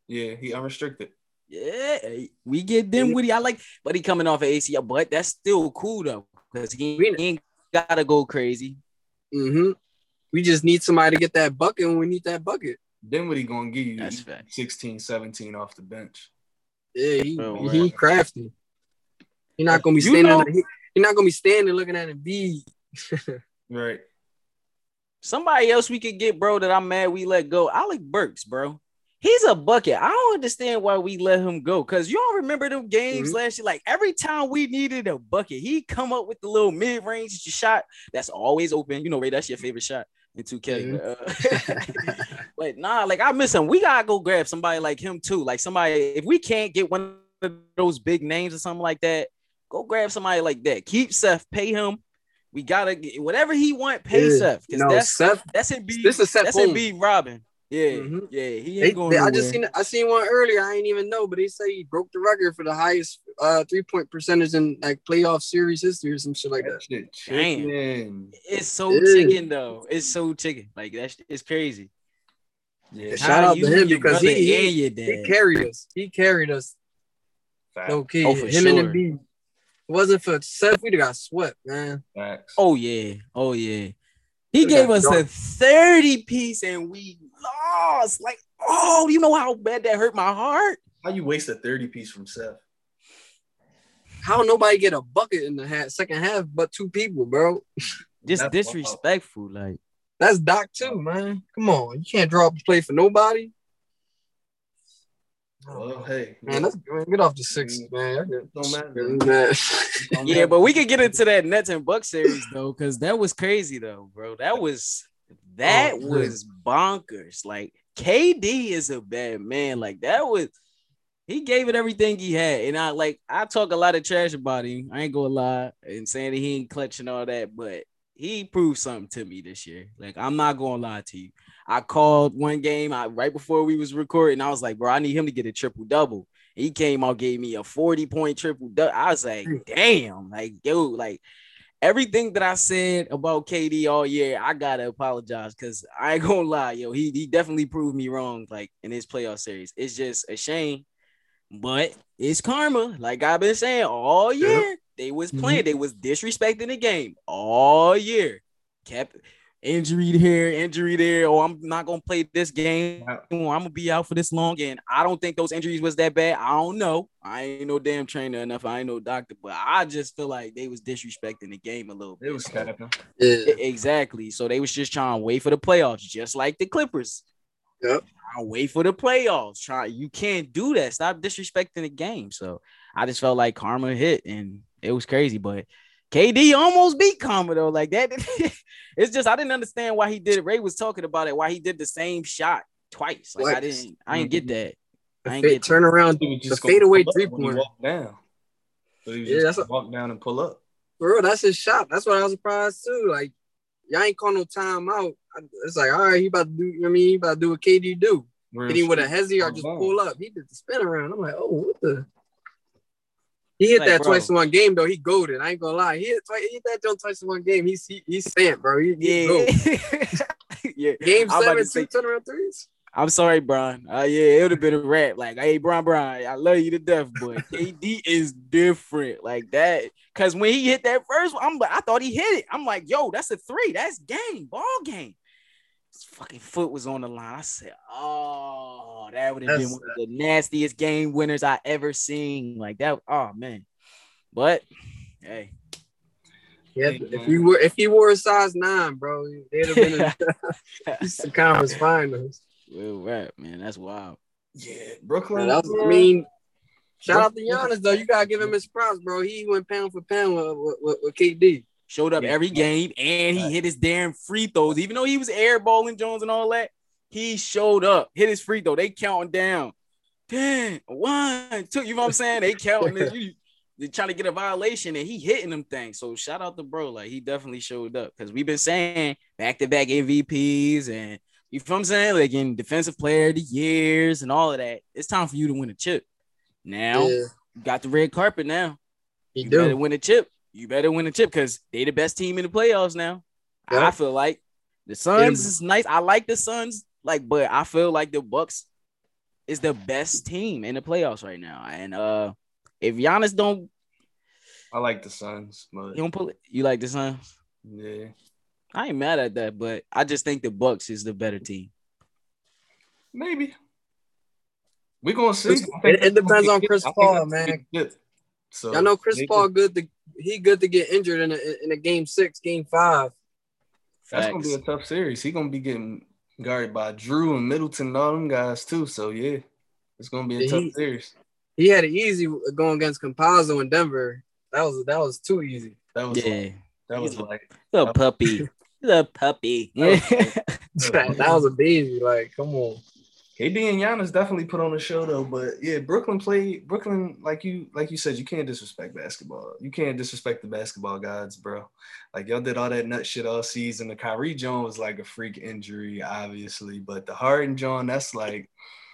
Yeah, he unrestricted. Yeah, we get Dinwiddie. I like, but he coming off of A C L, but that's still cool though because he, he ain't gotta go crazy. Mm-hmm. We just need somebody to get that bucket when we need that bucket. Dinwiddie gonna give you that's fact. sixteen, seventeen off the bench. Yeah, he oh, he right. crafty. He's not gonna be you standing. know, he, he's not gonna be standing looking at Embiid. Right. Somebody else we could get, bro, that I'm mad we let go. Alec Burks, bro. He's a bucket. I don't understand why we let him go. Cause y'all remember them games mm-hmm. last year? Like every time we needed a bucket, he come up with the little mid-range shot that's always open. You know, Ray, that's your favorite shot in two K. Mm-hmm. But, uh, but nah, like I miss him. We gotta go grab somebody like him too. Like somebody, if we can't get one of those big names or something like that, go grab somebody like that. Keep Seth, pay him. We gotta get whatever he want, pay yeah. Seth. Cause no, that's Seth, that's Embiid. This is Seth. That's Embiid Robin. Yeah, mm-hmm. yeah, he ain't they, going they, nowhere. I just seen I seen one earlier. I ain't even know, but they say he broke the record for the highest uh, three point percentage in like playoff series history or some shit like that. that. Shit Damn, it's so it chicken though. It's so chicken. Like that's it's crazy. Yeah, shout out to him because he he, he carried us. He carried us. Okay, oh, for him sure. and Embiid. It wasn't for Seth, we'd have got swept, man. Facts. Oh yeah, oh yeah. He gave us dark. a thirty piece and we lost. Like, oh, you know how bad that hurt my heart? How you waste a thirty piece from Seth? How nobody get a bucket in the half, second half but two people, bro? Just that's disrespectful. Wild. Like that's Doc too, man. Come on, you can't draw up a play for nobody. Oh, hey, man, let's get off the sixes, man. Don't matter. Yeah, but we could get into that Nets and Bucks series though, because that was crazy though, bro. That was that oh, was bonkers. Like K D is a bad man. Like that was he gave it everything he had, and I like I talk a lot of trash about him. I ain't gonna lie and saying that he ain't clutch and all that, but he proved something to me this year. Like I'm not gonna lie to you. I called one game I, right before we was recording. I was like, bro, I need him to get a triple double. He came out, gave me a forty point triple double. I was like, damn, like yo, like everything that I said about K D all year, I gotta apologize because I ain't gonna lie, yo, he he definitely proved me wrong. Like in his playoff series, it's just a shame, but it's karma. Like I've been saying all year, yep. they was playing, mm-hmm. they was disrespecting the game all year, kept. Injury here, injury there. Oh, I'm not gonna play this game. I'm gonna be out for this long, and I don't think those injuries was that bad. I don't know. I ain't no damn trainer enough. I ain't no doctor, but I just feel like they was disrespecting the game a little bit. It was capping. Yeah. Exactly. So they was just trying to wait for the playoffs, just like the Clippers. Yep. I'll wait for the playoffs. Try. You can't do that. Stop disrespecting the game. So I just felt like karma hit, and it was crazy, but. K D almost beat Karma though, like that. It's just I didn't understand why he did it. Ray was talking about it, why he did the same shot twice. Like twice. I didn't, I didn't get that. I didn't get turn around, the fadeaway three pointer. Walk down, so he just yeah, walk down and pull up. For real, that's his shot. That's what I was surprised too. Like y'all ain't call no timeout. It's like all right, he about to do. You know what I mean, he about to do what K D do. Hit him with a hezzy or just pull up. He did the spin around. I'm like, oh, what the. He hit like, that bro. twice in one game though. He goated. I ain't gonna lie. He hit, twice, he hit that jump twice in one game. He's he, he's stamped, bro. He, yeah, yeah. Game seven, two say, turnaround threes. I'm sorry, Brian. Uh, yeah, it would have been a rap. Like, hey, Brian, Brian, I love you to death, but K D is different like that. Cause when he hit that first one, I'm like, I thought he hit it. I'm like, yo, that's a three. That's game, ball game. His fucking foot was on the line. I said, oh, that would have been one of the nastiest game winners I ever seen. Like that. Oh man. But hey. Yeah, if you were if he wore a size nine, bro, they'd have been in the conference finals. Well, rap, man, that's wild. Yeah, Brooklyn. Man, was, I mean, shout out to Giannis though. You gotta give him his props, bro. He went pound for pound with, with, with K D. Showed up every game, and he hit his damn free throws. Even though he was airballing Jones and all that, he showed up, hit his free throw. They counting down. ten, one, two. You know what I'm saying? They counting. you, they're trying to get a violation, and he hitting them things. So shout out to bro. Like, he definitely showed up. Because we've been saying back-to-back M V Ps and, you know what I'm saying? Like, in defensive player of the years and all of that. It's time for you to win a chip. Now, yeah. you got the red carpet now. You, you do. better win a chip. You better win a chip because they the best team in the playoffs now. Yeah. I feel like the Suns yeah. is nice. I like the Suns, like, but I feel like the Bucks is the best team in the playoffs right now. And uh, if Giannis don't, I like the Suns, but you don't pull it. You like the Suns? Yeah, I ain't mad at that, but I just think the Bucks is the better team. Maybe we're gonna see. It, it depends on Chris Paul, man. So I know Chris maybe. Paul good to he good to get injured in a in a game six, game five. That's Facts. Gonna be a tough series. He gonna be getting guarded by Drew and Middleton and all them guys too. So yeah, it's gonna be a yeah, tough he, series. He had it easy going against Campazzo in Denver. That was that was too easy. That was yeah. Like, that was like little puppy, little puppy. that, that was a baby. Like, come on. K D and Giannis definitely put on a show though, but yeah, Brooklyn played Brooklyn like you like you said. You can't disrespect basketball. You can't disrespect the basketball gods, bro. Like y'all did all that nut shit all season. The Kyrie Jones was like a freak injury, obviously, but the Harden John, that's like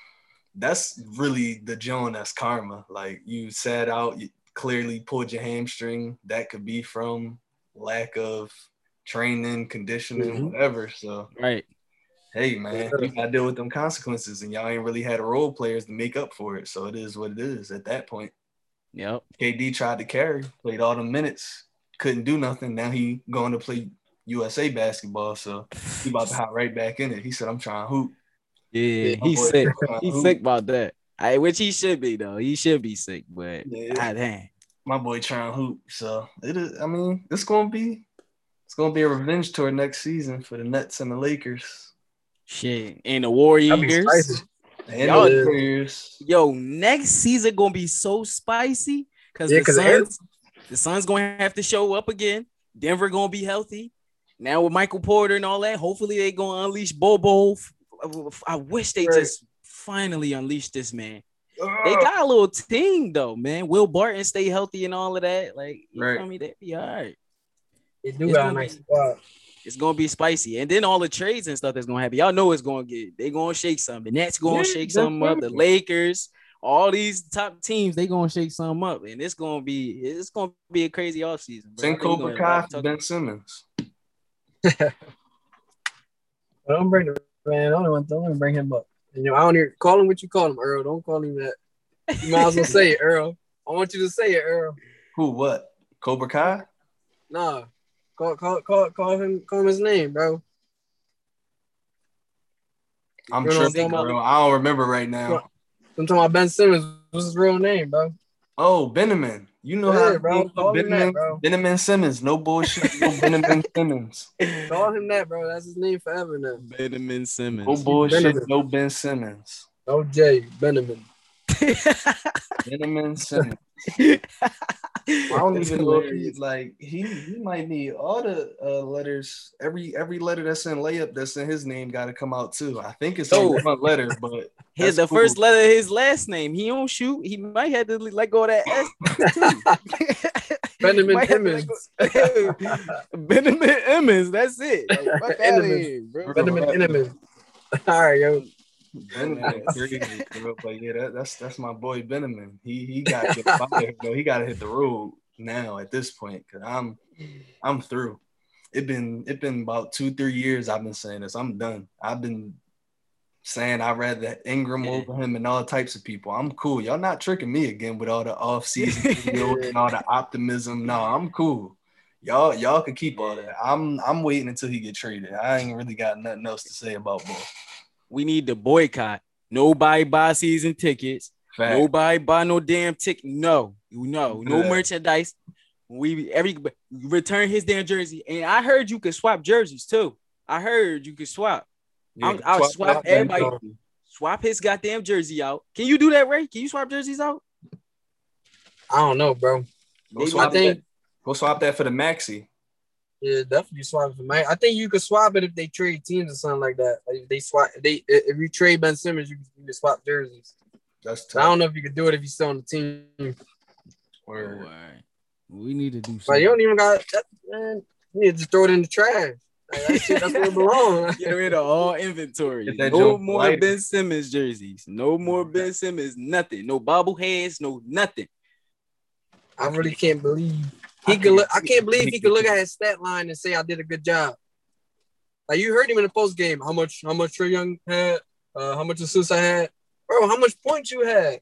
that's really the John that's karma. Like you sat out, you clearly pulled your hamstring. That could be from lack of training, conditioning, mm-hmm. whatever. So right. Hey man, you gotta deal with them consequences, and y'all ain't really had role players to make up for it. So it is what it is at that point. Yep. K D tried to carry, played all the minutes, couldn't do nothing. Now he going to play U S A basketball, so he about to hop right back in it. He said, "I'm trying to hoop." Yeah, My he's sick. He's hoop. sick about that. I, which he should be though. He should be sick, but yeah. God damn. My boy trying to hoop. So it is. I mean, it's gonna be, it's gonna be a revenge tour next season for the Nets and the Lakers. Shit, and the Warriors. And the Warriors. Yo, next season gonna be so spicy because yeah, the Suns, the Suns gonna have to show up again. Denver gonna be healthy now with Michael Porter and all that. Hopefully they gonna unleash Bobo. I wish they right. just finally unleashed this man. Uh, they got a little team though, man. Will Barton stay healthy and all of that. Like, you right. know me, they be all right. They do got a nice spot. It's gonna be spicy, and then all the trades and stuff that's gonna happen. Y'all know it's gonna get. They gonna shake something. The Nets gonna yeah, shake something up. The Lakers, all these top teams, they gonna shake something up, and it's gonna be. It's gonna be a crazy offseason. Send Cobra Kai for Ben Simmons. Don't bring the man. Only one. Don't even bring him up. You know, I don't hear. Call him what you call him, Earl. Don't call him that. You might as well say it, Earl. I want you to say it, Earl. Who? What? Cobra Kai? Nah. Call, call, call, call him, call him his name, bro. I'm you know tripping, bro. I don't remember right now. I'm talking about Ben Simmons. What's his real name, bro? Oh, Benjamin. You know yeah, how bro. Call him that, bro. Benjamin Simmons. No bullshit. No Benjamin Simmons. Call him that, bro. That's his name forever now. Benjamin Simmons. No bullshit. Benjamin. No Ben Simmons. No J. Benjamin. Benjamin Simmons. I don't even know if he's like he he might need all the uh, letters. Every every letter that's in layup that's in his name got to come out too. I think it's oh. one letter, but here's the cool. First letter of his last name. He don't shoot. He might have to let go of that S too. Benjamin Emmons. Benjamin Emmons. That's it. Like, fuck out of here, bro. Benjamin Emmons. All right, yo. Benjamin, crazy, bro. But yeah, that, that's that's my boy Benjamin. He he got to get fired, bro. He got to hit the road now at this point because I'm I'm through. It been it been about two three years I've been saying this. I'm done. I've been saying I'd rather Ingram yeah. over him and all types of people. I'm cool. Y'all not tricking me again with all the off season videos and all the optimism. No, I'm cool. Y'all y'all can keep all that. I'm I'm waiting until he get traded. I ain't really got nothing else to say about both. We need to boycott. Nobody buy season tickets. Fact. Nobody buy no damn ticket. No, no, no yeah. merchandise. We every return his damn jersey. And I heard you could swap jerseys too. I heard you could swap. Yeah, I'll swap, swap everybody. Jersey. Swap his goddamn jersey out. Can you do that, Ray? Can you swap jerseys out? I don't know, bro. Go swap, think, that. Go swap that for the maxi. Yeah, definitely swap for Mike. I think you could swap it if they trade teams or something like that. Like if they swap, they if you trade Ben Simmons, you can, you can swap jerseys. That's tough. I don't know if you could do it if he's still on the team. Word. We need to do something. But you don't even got that, man. You need to just throw it in the trash. Like, that shit, that's where it belongs. Get rid of all inventory. No more lighter. Ben Simmons jerseys. No more Ben Simmons. Nothing. No bobbleheads. No nothing. I really can't believe. He could look, I can't believe he could look at his stat line and say I did a good job. Like you heard him in the post game. How much? How much Trae Young had? Uh, how much assists I had? Bro, how much points you had?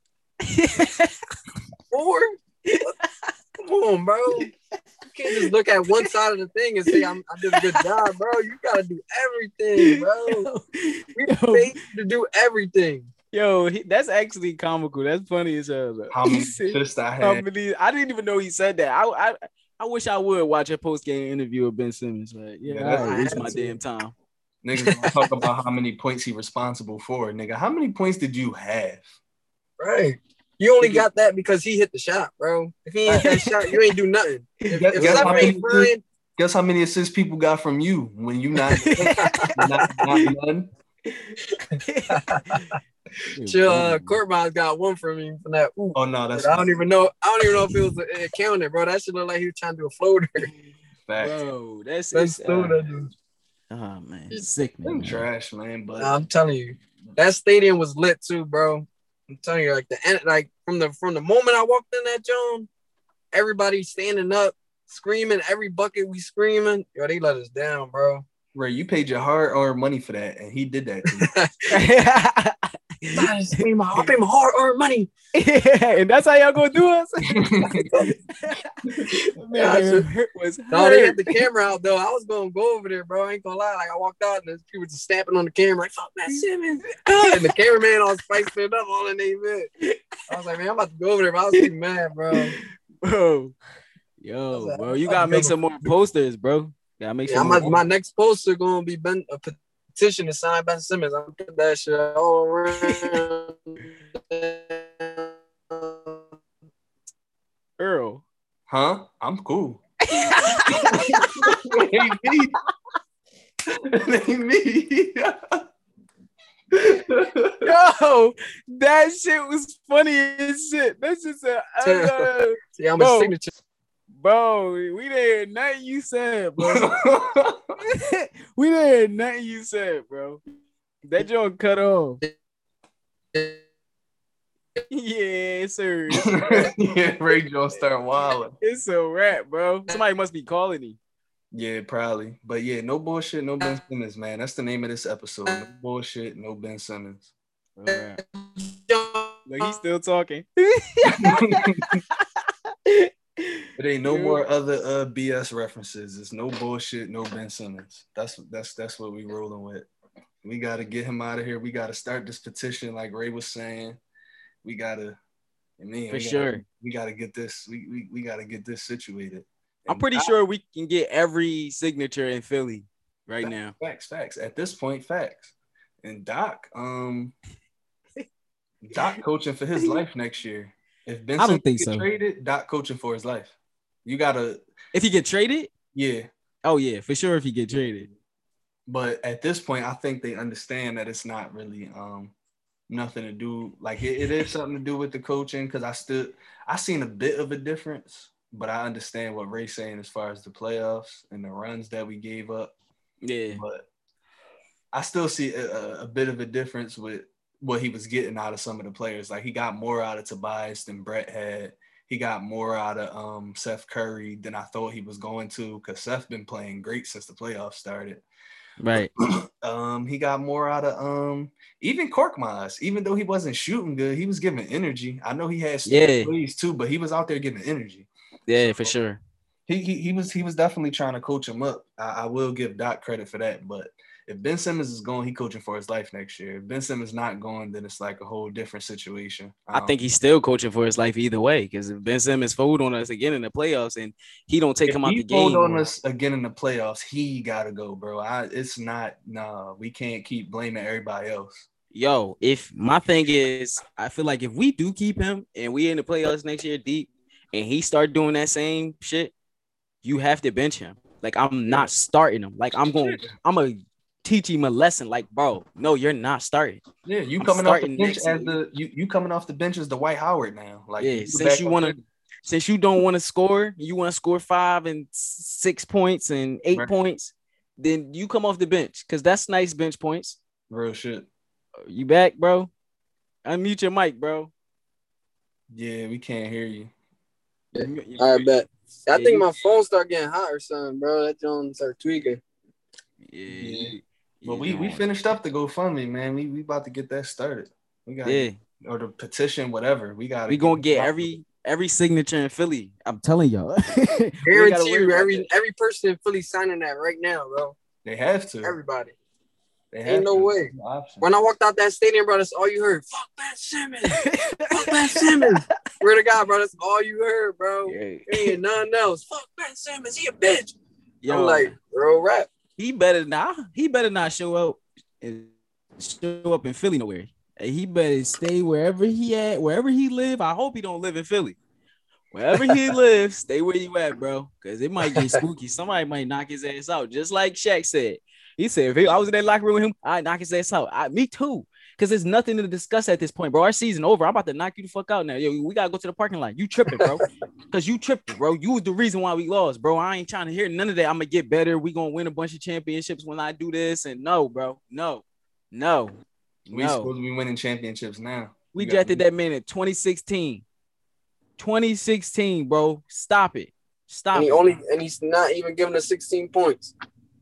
Four? Come on, bro. You can't just look at one side of the thing and say I'm, I did a good job, bro. You gotta do everything, bro. Yo, we paid to do everything. Yo, he, that's actually comical. That's funny as hell. Though. How many assists I had? How many, I didn't even know he said that. I I, I wish I would watch a post game interview with Ben Simmons, but yeah, yeah I waste my damn time. Niggas don't talk about how many points he responsible for, nigga. How many points did you have? Right. You only got that because he hit the shot, bro. If he hit that shot, you ain't do nothing. If, guess, if guess, how many, Brian, guess how many assists people got from you when you not, not, not none? Sure, uh, Courtmouth got one from me from that. Ooh. Oh no, that's I don't even know. I don't even know if it was a, a counter, bro. That shit looked like he was trying to do a floater. Fact. Bro, that's that's uh, that dude. Oh man, it's sick man. man. Trash, man. But nah, I'm telling you, that stadium was lit too, bro. I'm telling you, like the like from the from the moment I walked in that zone, everybody standing up, screaming. Every bucket we screaming. Yo, they let us down, bro. Ray, you paid your hard-earned money for that, and he did that to you. I paid my, I paid my hard-earned money, and that's how y'all gonna do us. Man, just, hurt was hurt. No, they had the camera out though. I was gonna go over there, bro. I ain't gonna lie. Like I walked out, and there's people just stamping on the camera, like "fuck Matt Simmons," and the cameraman all spiced it up, all in their bed. I was like, man, I'm about to go over there, but I was too mad, bro. Bro, yo, like, bro, you gotta make some more posters, bro. Yeah, make yeah, my, my next poster gonna be ben, a petition to sign Ben Simmons. I'm gonna put that shit all around. Earl, huh? I'm cool. It ain't me. It ain't me. Yo, that shit was funny as shit. That's just a uh, see, I'm a signature. Bro, we didn't hear nothing you said, bro. We didn't hear nothing you said, bro. That joint cut off. Yeah, sir. Yeah, Ray Joe start wilding. It's a wrap, bro. Somebody must be calling him. Yeah, probably. But yeah, no bullshit, no Ben Simmons, man. That's the name of this episode. No bullshit, no Ben Simmons. All right. Look, he's still talking. It ain't no more other uh, B S references. It's no bullshit, no Ben Simmons. That's that's that's what we rolling with. We gotta get him out of here. We gotta start this petition, like Ray was saying. We gotta, I mean, for we sure. Gotta, we gotta get this. We we, we gotta get this situated. I'm pretty I, sure we can get every signature in Philly right facts, now. Facts, facts. At this point, facts. And Doc, um, Doc coaching for his life next year. If Ben I don't think get so. traded, Doc coaching for his life. You gotta. If he get traded, yeah. Oh yeah, for sure. If he get traded, but at this point, I think they understand that it's not really um nothing to do. Like it, it is something to do with the coaching because I still I seen a bit of a difference, but I understand what Ray's saying as far as the playoffs and the runs that we gave up. Yeah. But I still see a, a bit of a difference with what he was getting out of some of the players. Like he got more out of Tobias than Brett had. He got more out of um, Seth Curry than I thought he was going to because Seth been playing great since the playoffs started. Right. um, he got more out of um, even Korkmaz. Even though he wasn't shooting good, he was giving energy. I know he had yeah. plays too, but he was out there giving energy. Yeah, so, for sure. He, he he was he was definitely trying to coach him up. I, I will give Doc credit for that, but if Ben Simmons is going, he coaching for his life next year. If Ben Simmons not going, then it's like a whole different situation. Um, I think he's still coaching for his life either way. Because if Ben Simmons fold on us again in the playoffs and he don't take him out the game, he fold on us again in the playoffs, he gotta go, bro. I, it's not nah. We can't keep blaming everybody else. Yo, if my thing is, I feel like if we do keep him and we in the playoffs next year deep, and he start doing that same shit, you have to bench him. Like I'm not starting him. Like I'm going. I'm a teach him a lesson. Like, bro, no, you're not starting. Yeah, you I'm coming off the bench as the you, you coming off the bench as the Dwight Howard now. Like, yeah, since you want to, since you don't want to score, you want to score five and six points and eight right. points, then you come off the bench because that's nice bench points. Real shit. You back, bro? Unmute your mic, bro. Yeah, we can't hear you. Yeah. I bet. I think my phone start getting hot or something, bro. That Jones start tweaking. Yeah. Well, we, we finished up the GoFundMe, man. We we about to get that started. We got Yeah. or the petition, whatever. We got. We gonna get every every signature in Philly. I'm telling y'all. Guarantee you, every that. every person in Philly signing that right now, bro. They have to. Everybody. They Ain't have no to. way. No when I walked out that stadium, bro, that's all you heard. Fuck Ben Simmons. Fuck Ben Simmons. Where the guy, bro? That's all you heard, bro. Yeah. Ain't nothing else. Fuck Ben Simmons. He a bitch. Yo, I'm like, real rap. He better not. He better not show up and show up in Philly nowhere. He better stay wherever he at, wherever he live. I hope he don't live in Philly. Wherever he lives, stay where you at, bro. Because it might get spooky. Somebody might knock his ass out, just like Shaq said. He said, if he, I was in that locker room with him, I'd knock his ass out. I, me too. Because there's nothing to discuss at this point, bro. Our season over. I'm about to knock you the fuck out now. Yo, we got to go to the parking lot. You tripping, bro. Because you tripping, bro. You was the reason why we lost, bro. I ain't trying to hear none of that. I'm going to get better. We going to win a bunch of championships when I do this. And no, bro. No. No. We no. supposed to be winning championships now. We, we drafted that man in twenty sixteen. twenty sixteen, bro. Stop it. Stop and he it. Only, and he's not even giving us sixteen points.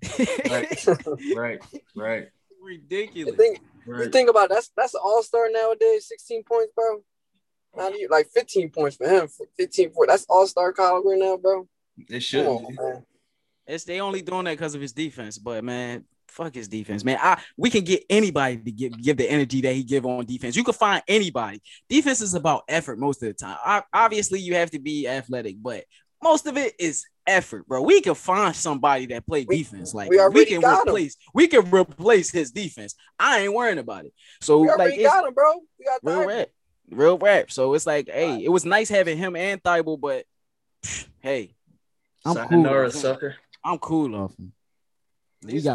right, right, right. Ridiculous. You think, right. you think about it, that's that's an all-star nowadays, sixteen points, bro. Not even, like fifteen points for him. fifteen points. That's all-star caliber now, bro. It should on, be. Man. It's they only doing that because of his defense, but man, fuck his defense, man. I we can get anybody to give give the energy that he give on defense. You can find anybody. Defense is about effort most of the time. I, obviously, you have to be athletic, but most of it is effort, bro. We can find somebody that play we, defense. Like we, we can replace, him. we can replace his defense. I ain't worrying about it. So we like, it's got him, bro. We got real rap, real rap. So it's like, hey, right. It was nice having him and Thibault, but hey, I'm Sayonara, cool. Sucker. I'm cool off him. At least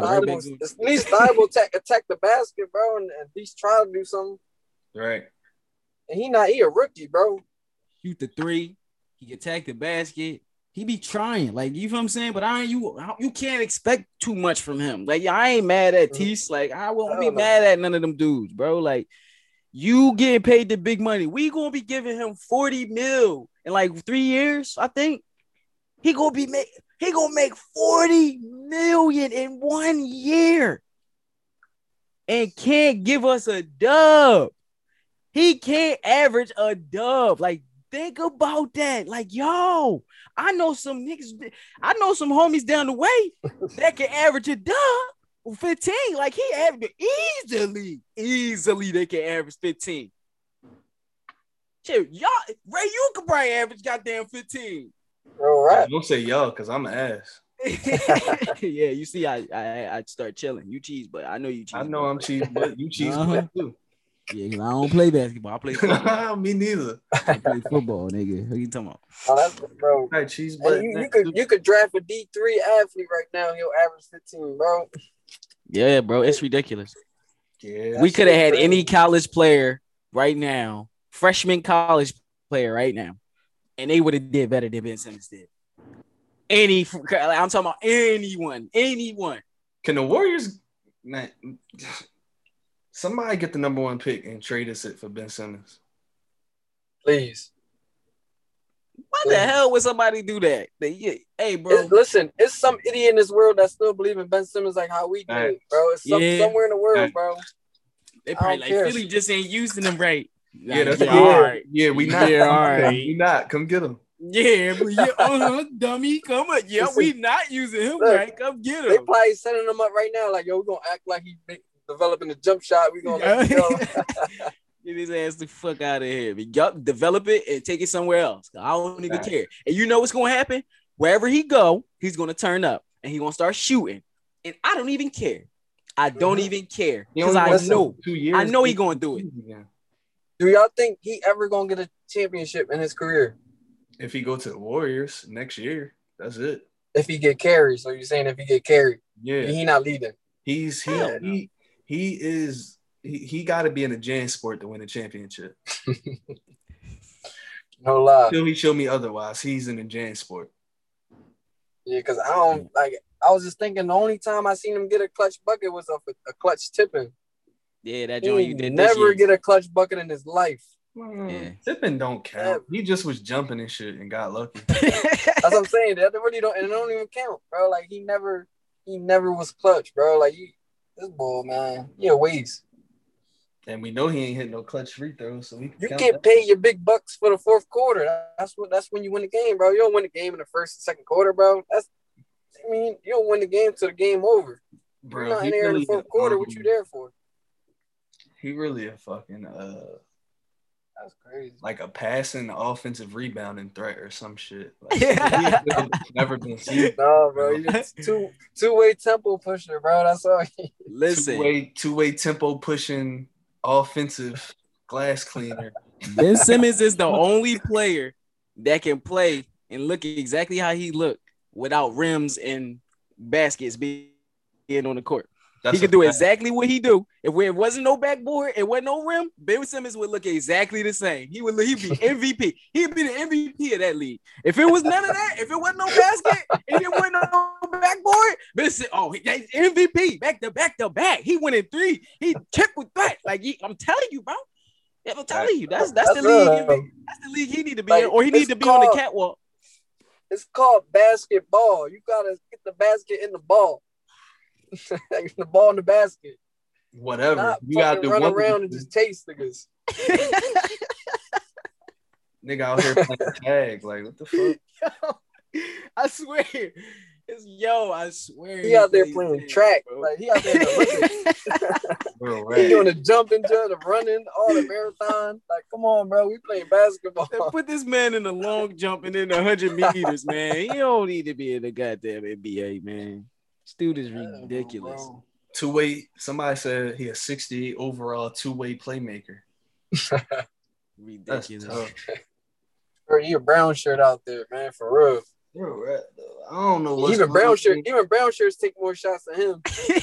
Thibault attack, attack the basket, bro, and at least try to do something. Right. And he not he a rookie, bro. Shoot the three. He attack the basket. He be trying, like, you know what I'm saying? But I ain't you you can't expect too much from him. Like, I ain't mad at Tease. Like, I won't be mad at none of them dudes, bro. Like, you getting paid the big money. We gonna be giving him forty mil in like three years, I think. He gonna be make he gonna make forty million in one year and can't give us a dub. He can't average a dub. Like, think about that. Like, yo, I know some niggas, I know some homies down the way that can average a dub fifteen. Like, he averaged easily, easily they can average fifteen. Shit, y'all, Ray, you could probably average goddamn fifteen. All right. Don't say y'all, because I'm an ass. Yeah, you see, I, I I start chilling. You cheese, but I know you cheese. I know I'm cheese, but you cheese uh-huh. too. Yeah, because I don't play basketball. I play football. Me neither. I play football, nigga. What you talking about? Oh, that's bro. Right, cheese, but you, you could you could draft a D three athlete right now. He'll average fifteen, bro. Yeah, bro, it's ridiculous. Yeah, we could have had crazy. Any college player right now, freshman college player right now, and they would have did better than Ben Simmons did. Any, I'm talking about anyone, anyone. Can the Warriors, man, somebody get the number one pick and trade us it for Ben Simmons? Please. Why Please. The hell would somebody do that? They, hey, bro. It's, listen, it's some idiot in this world that still believe in Ben Simmons like how we do, right. Bro. It's some, yeah. somewhere in the world, bro. They probably like care. Philly just ain't using them right. Yeah, that's yeah, yeah. All right. Yeah, we not. Yeah, all right. We not. Come get him. Yeah, but yeah, uh-huh, dummy, come on. Yeah, we not using him Look, right. Come get him. They probably setting him up right now, like, yo, we're gonna act like he developing a jump shot. We gonna let him go. Get his ass the fuck out of here. Yup, develop it and take it somewhere else. I don't even right. care. And you know what's gonna happen? Wherever he go, he's gonna turn up and he's gonna start shooting. And I don't even care. I don't mm-hmm. even care because I know. Two years, I know he's gonna do it. Yeah. Do y'all think he ever gonna get a championship in his career? If he go to the Warriors next year, that's it. If he get carried, so you're saying if he get carried, yeah, he not leading. He's he Hell he no. he is he, he got to be in a Jan sport to win a championship. No lie. Until he show me otherwise, he's in a Jan sport. Yeah, because I don't like. I was just thinking the only time I seen him get a clutch bucket was off a, a clutch tipping. Yeah, that joint you did. Never get a clutch bucket in his life. Yeah. Tipping don't count. Yeah. He just was jumping and shit and got lucky. That's what I'm saying. That really don't, and it don't even count, bro. Like he never, he never was clutch, bro. Like he, this boy, man, he a waste. And we know he ain't hit no clutch free throws, so we can you count get that. paid your big bucks for the fourth quarter. That's what. That's when you win the game, bro. You don't win the game in the first and second quarter, bro. That's. I mean, you don't win the game till the game over. Bro, You're not he in there really, in the fourth quarter. um, What you there for? He really a fucking uh. That's crazy. Like a passing, offensive rebounding threat or some shit. Like, he's never been seen. No, bro. You're just two two way tempo pusher, bro. That's all. Listen, two way two way tempo pushing, offensive glass cleaner. Ben Simmons is the only player that can play and look exactly how he looked without rims and baskets being on the court. That's he could do fact. exactly what he do. If it wasn't no backboard, it wasn't no rim, Ben Simmons would look exactly the same. He would he'd be M V P. He'd be the M V P of that league. If it was none of that, if it wasn't no basket, if it wasn't no backboard, Ben Simmons, oh, he's M V P, back to back to back. He went in three. He checked with that. Like he, I'm telling you, bro. I'm telling you, that's that's, that's the league. Uh, that's the league he need to be like, in, or he need to be called, on the catwalk. It's called basketball. You gotta get the basket in the ball. The ball in the basket. Whatever. Not you got to run around and just taste niggas. Nigga out here playing tag. Like, what the fuck? Yo, I swear. It's, yo, I swear. He out there playing tag, track. Bro. Like, he out there bro, right. He doing the jumping, the running, all the marathon. Like, come on, bro. We playing basketball. Put this man in the long jump and in the one hundred meters, man. He don't need to be in the goddamn N B A, man. This dude is ridiculous. Oh, two-way, somebody said he a sixty overall two-way playmaker. Ridiculous. Bro, you a brown shirt out there, man, for real. Bro, right, I don't know what's even brown shirt, even brown shirts take more shots than him.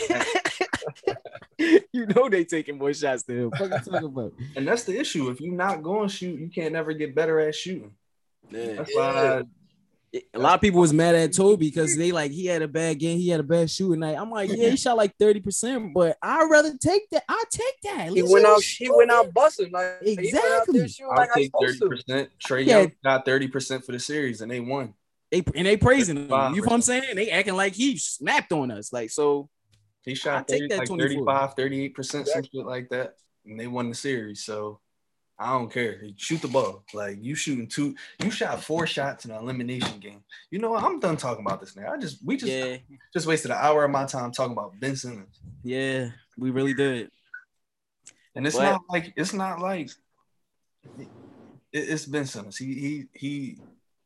You know they taking more shots than him. What are you talking about? And that's the issue. If you're not going to shoot, you can't never get better at shooting. Yeah. That's why I, a lot of people was mad at Toby because they like he had a bad game, he had a bad shooting night. I'm like, yeah, he shot like thirty percent, but I'd rather take that. I'll take that. He went out, he went out busting. Like exactly. He went out there shooting I'll like take thirty percent. Trae yeah. Young got thirty percent for the series and they won. They and they praising him. You know what I'm saying? They acting like he snapped on us. Like so he shot thirty, like thirty-five, thirty-eight percent, some shit like that. And they won the series. So I don't care. Shoot the ball. Like you shooting two, you shot four shots in an elimination game. You know what? I'm done talking about this now. I just we just yeah. just wasted an hour of my time talking about Ben Simmons. Yeah, we really did. And it's but, not like it's not like it, it's Ben Simmons. He he he.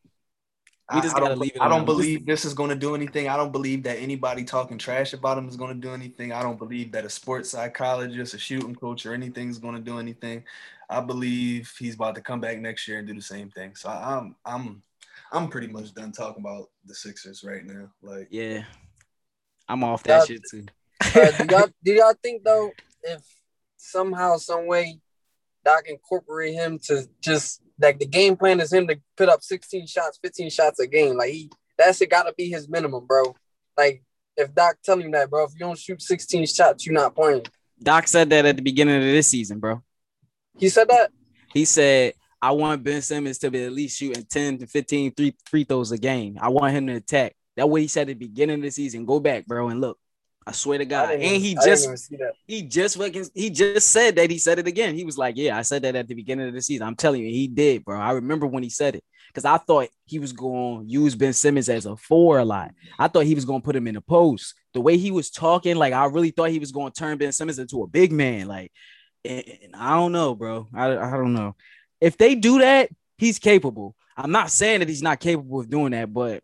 We just I, gotta I leave it. I don't believe this is going to do anything. I don't believe that anybody talking trash about him is going to do anything. I don't believe that a sports psychologist, a shooting coach, or anything is going to do anything. I believe he's about to come back next year and do the same thing. So I'm I'm I'm pretty much done talking about the Sixers right now. Like yeah, I'm off that y'all, shit too. uh, do y'all do y'all think though if somehow some way Doc incorporate him to just like the game plan is him to put up sixteen shots, fifteen shots a game. Like he, that's it. Got to be his minimum, bro. Like if Doc tell him that, bro, if you don't shoot sixteen shots, you're not playing. Doc said that at the beginning of this season, bro. He said that. He said, "I want Ben Simmons to be at least shooting ten to fifteen free, free throws a game. I want him to attack." That way he said at the beginning of the season. Go back, bro, and look. I swear to God. And even, he just he just fucking he just said that he said it again. He was like, yeah, I said that at the beginning of the season. I'm telling you, he did, bro. I remember when he said it because I thought he was going to use Ben Simmons as a four a lot. I thought he was going to put him in the post. The way he was talking, like I really thought he was going to turn Ben Simmons into a big man. Like, and, and I don't know, bro. I, I don't know. If they do that, he's capable. I'm not saying that he's not capable of doing that, but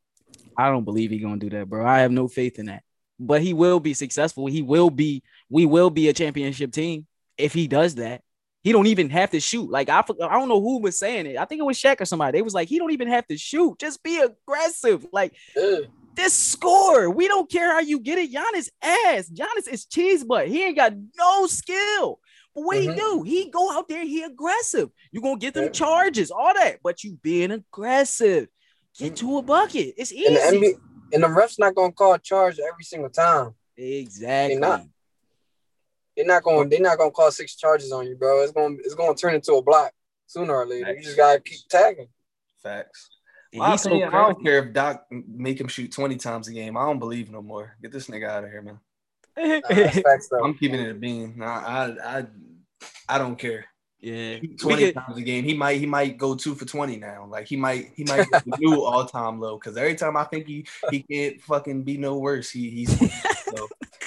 I don't believe he's going to do that, bro. I have no faith in that. But he will be successful. He will be, we will be a championship team if he does that. He don't even have to shoot. Like, I, I don't know who was saying it. I think it was Shaq or somebody. They was like, he don't even have to shoot. Just be aggressive. Like, Ugh. This score. We don't care how you get it. Giannis ass. Giannis is cheese butt. He ain't got no skill. But what mm-hmm. he do? He go out there, he aggressive. You going to get them yeah. charges, all that. But you being aggressive. Get to a bucket. It's easy. And the, N B A, and the ref's not gonna call a charge every single time. Exactly. They're not. They're not going. They're not gonna call six charges on you, bro. It's gonna. It's gonna turn into a block sooner or later. Facts. You just gotta keep tagging. Facts. My opinion, so I don't care if Doc make him shoot twenty times a game. I don't believe no more. Get this nigga out of here, man. Nah, that's facts, though. I'm keeping it a bean. Nah, I, I, I don't care. Yeah, twenty could, times a game. He might he might go two for twenty now. Like he might he might get the new all time low. Because every time I think he he can't fucking be no worse, he he's so.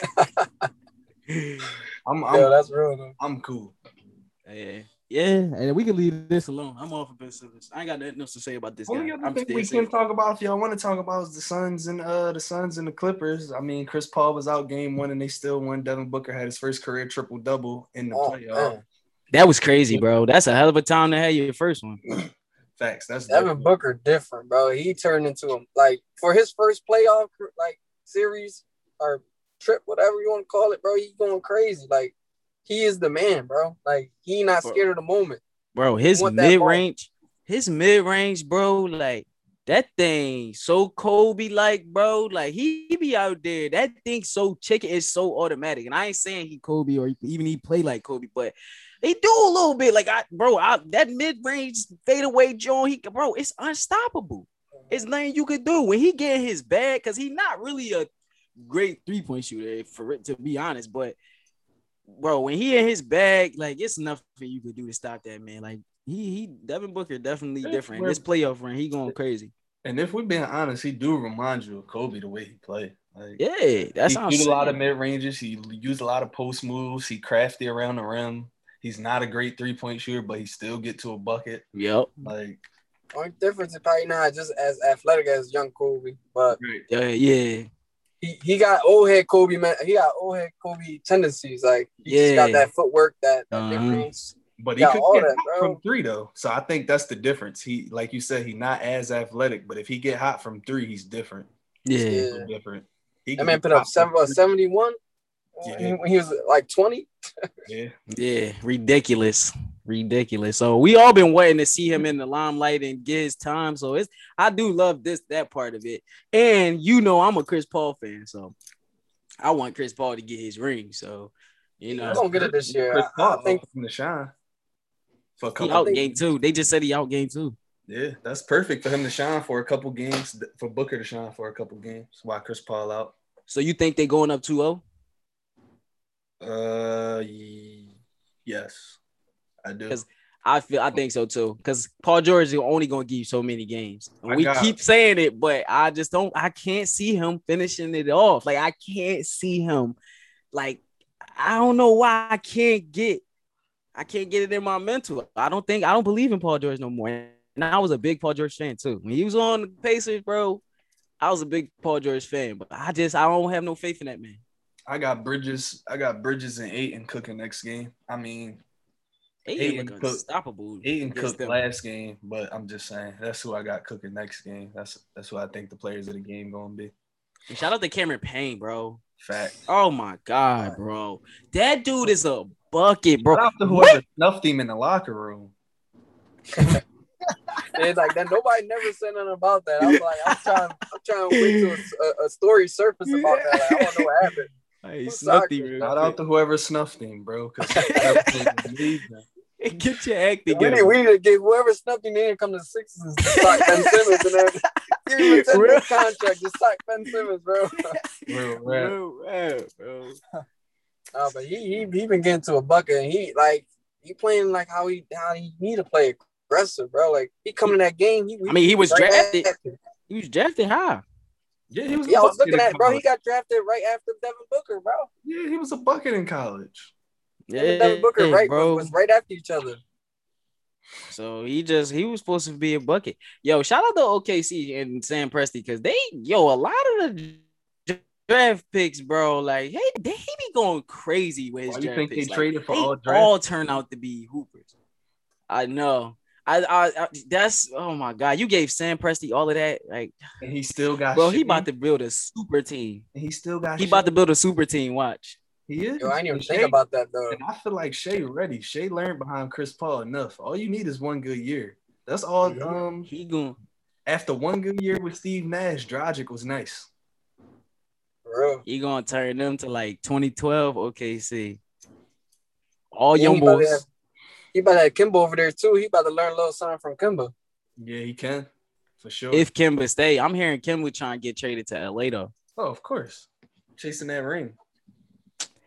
I'm, I'm yeah, that's real though. I'm cool. Yeah, yeah, and we can leave this alone. I'm off of Ben Simmons. I ain't got nothing else to say about this Only guy. other I'm thing we safe. Can talk about if y'all want to talk about is the Suns and uh the Suns and the Clippers. I mean, Chris Paul was out game one and they still won. Devin Booker had his first career triple double in the oh, playoff. Man. That was crazy, bro. That's a hell of a time to have your first one. Facts. That's Devin different. Booker different, bro. He turned into him like for his first playoff like series or trip, whatever you want to call it, bro. He's going crazy. Like he is the man, bro. Like he not scared of the moment, bro. His mid range, his mid range, bro. Like that thing so Kobe like, bro. Like he, he be out there. That thing so chicken is so automatic. And I ain't saying he Kobe or even he play like Kobe, but he do a little bit like I, bro. I, that mid range fadeaway John, he bro, it's unstoppable. It's nothing you could do when he get in his bag because he not really a great three point shooter for it to be honest, but bro, when he in his bag, like it's nothing you could do to stop that man. Like he, he Devin Booker definitely different. This playoff run, he going crazy. And if we're being honest, he do remind you of Kobe the way he played. Like, yeah, that's he used a lot of mid ranges. He used a lot of post moves. He crafty around the rim. He's not a great three point shooter, but he still get to a bucket. Yep. Like only difference is probably not just as athletic as young Kobe, but uh, yeah. He, he got old head Kobe man. He got old head Kobe tendencies. Like he yeah. just got that footwork, that, that uh-huh. mid-range. But he could get that, hot from three though. So I think that's the difference. He, like you said, he's not as athletic, but if he get hot from three, he's different. Yeah, he's so different. He that man put up seven, uh, seventy-one yeah. when he was like twenty. yeah, yeah, ridiculous. Ridiculous. So we all been waiting to see him in the limelight and get his time. So it's I do love this that part of it. And you know I'm a Chris Paul fan, so I want Chris Paul to get his ring. So you know, I don't get it this year. Chris Paul I think from the shine. For a couple he out game two. They just said he out game two. Yeah, that's perfect for him to shine for a couple games. For Booker to shine for a couple games. Why Chris Paul out? So you think they going up two oh? Uh, yes. I do. Because I feel I think so too. Because Paul George is only gonna give you so many games. And we got, keep saying it, but I just don't. I can't see him finishing it off. Like I can't see him. Like I don't know why I can't get. I can't get it in my mental. I don't think I don't believe in Paul George no more. And I was a big Paul George fan too. When he was on the Pacers, bro, I was a big Paul George fan. But I just I don't have no faith in that man. I got Bridges. I got Bridges and Ayton cooking next game. I mean. Ayton cooked, unstoppable. Ayton cooked last game, but I'm just saying that's who I got cooking next game. That's that's who I think the players of the game gonna be. And shout out to Cameron Payne, bro. Fact. Oh my god, bro, that dude is a bucket, bro. Shout out to whoever snuffed him in the locker room. It's like that. Nobody never said nothing about that. I was like, I'm trying, I'm trying to wait till a, a story surface about that. Like, I don't know what happened. Hey, snuffed him. Shout out to whoever snuffed him, bro. Get your act together. We need, we need to get whoever snuffed him in come to the Sixers and sock Ben Simmons and then give him a ten-year contract. Just sock Ben Simmons, bro. Real rap. Real rap, bro. Oh, but he he he been getting to a bucket and he like he playing like how he how he need to play aggressive, bro. Like he coming in that game. He, I mean, he was right drafted. After. He was drafted high. Yeah, he was. Yeah, I was looking at bro. He got drafted right after Devin Booker, bro. Yeah, he was a bucket in college. Yeah, and Devin Booker hey, right bro. was, was right after each other. So he just he was supposed to be a bucket. Yo, shout out to O K C and Sam Presti because they yo a lot of the draft picks, bro. Like, hey, they he be going crazy with his Why draft you think picks. they like, traded for they all draft? all turn out to be hoopers. I know. I, I, I that's oh my god. You gave Sam Presti all of that, like, and he still got. Bro, shit. he about to build a super team. And he still got. He shit. about to build a super team. Watch. He is. Yo, I didn't even Shea, think about that though. And I feel like Shea ready. Shea learned behind Chris Paul enough. All you need is one good year. That's all. Mm-hmm. Um, he going after one good year with Steve Nash, Dragic was nice. Bro, he gonna turn them to like twenty twelve O K C. All yeah, young he about boys. to have, he about to have Kimba over there too. He about to learn a little something from Kimba. Yeah, he can for sure. If Kimba stay, I'm hearing Kimba trying to get traded to L A though. Oh, of course, chasing that ring.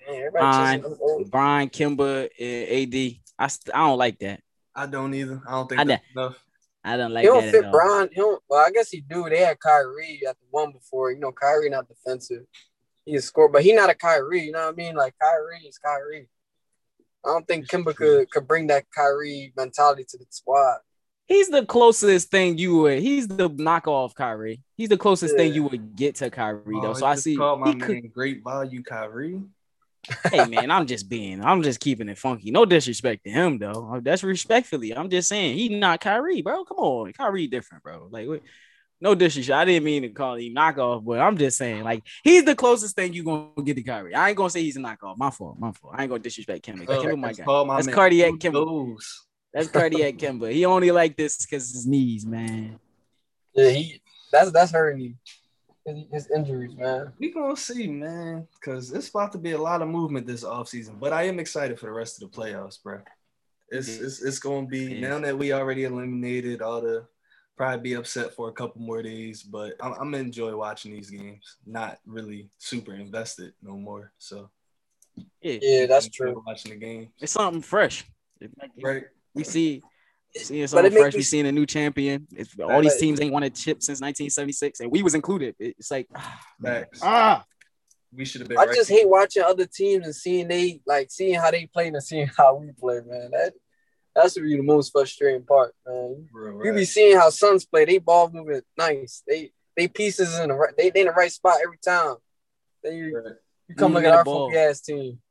Brian, Brian, Kimba, and A D. I, st- I don't like that. I don't either. I don't think I that's d- enough. I don't like he don't that fit at all. Brian. He don't, well, I guess he do. They had Kyrie at the one before. You know, Kyrie not defensive. He can score, but he not a Kyrie. You know what I mean? Like Kyrie is Kyrie. I don't think Kimba could, could bring that Kyrie mentality to the squad. He's the closest thing you would. He's the knockoff Kyrie. He's the closest yeah. thing you would get to Kyrie, though. Oh, so I see. Called my man could... great value Kyrie. Hey man, I'm just being. I'm just keeping it funky. No disrespect to him, though. That's respectfully. I'm just saying he's not Kyrie, bro. Come on, Kyrie different, bro. Like, wait, no disrespect. I didn't mean to call him knockoff, but I'm just saying, like, he's the closest thing you gonna get to Kyrie. I ain't gonna say he's a knockoff. My fault. My fault. I ain't gonna disrespect Kimba. Oh, Kimba, my guy. My That's man. Cardiac Kimba. That's cardiac Kimba. He only like this because his knees, man. Yeah, he. That's that's hurting him. His, his injuries, man. We gonna see, man, because it's about to be a lot of movement this offseason. But I am excited for the rest of the playoffs, bro. It's yeah. it's it's gonna be yeah. now that we already eliminated all the. Probably be upset for a couple more days, but I'm, I'm gonna enjoy watching these games. Not really super invested no more. So yeah, yeah that's true. Watching the game, it's something fresh. Right. We see, seeing something fresh. We seeing a new champion. It's, all right. these teams ain't won a chip since nineteen seventy-six, and we was included. It's like Max. ah, we should have been. I right just hate watching other teams and seeing they like seeing how they play and seeing how we play, man. That. That's be the most frustrating part, man. Right. You be seeing how Suns play. They ball moving nice. They they pieces in the right. They, they in the right spot every time. Then you right. you come look at our funky ass team.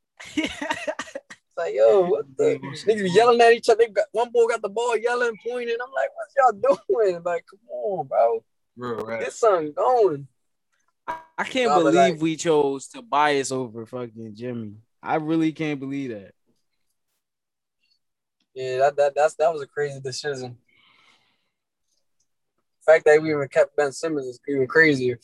It's like, yo, what the niggas be yelling at each other. They got one boy got the ball yelling, pointing. I'm like, what y'all doing? Like, come on, bro. Right. Get something going. I can't no, believe like, we chose Tobias over fucking Jimmy. I really can't believe that. Yeah, that, that that's that was a crazy decision. The fact that we even kept Ben Simmons is even crazier.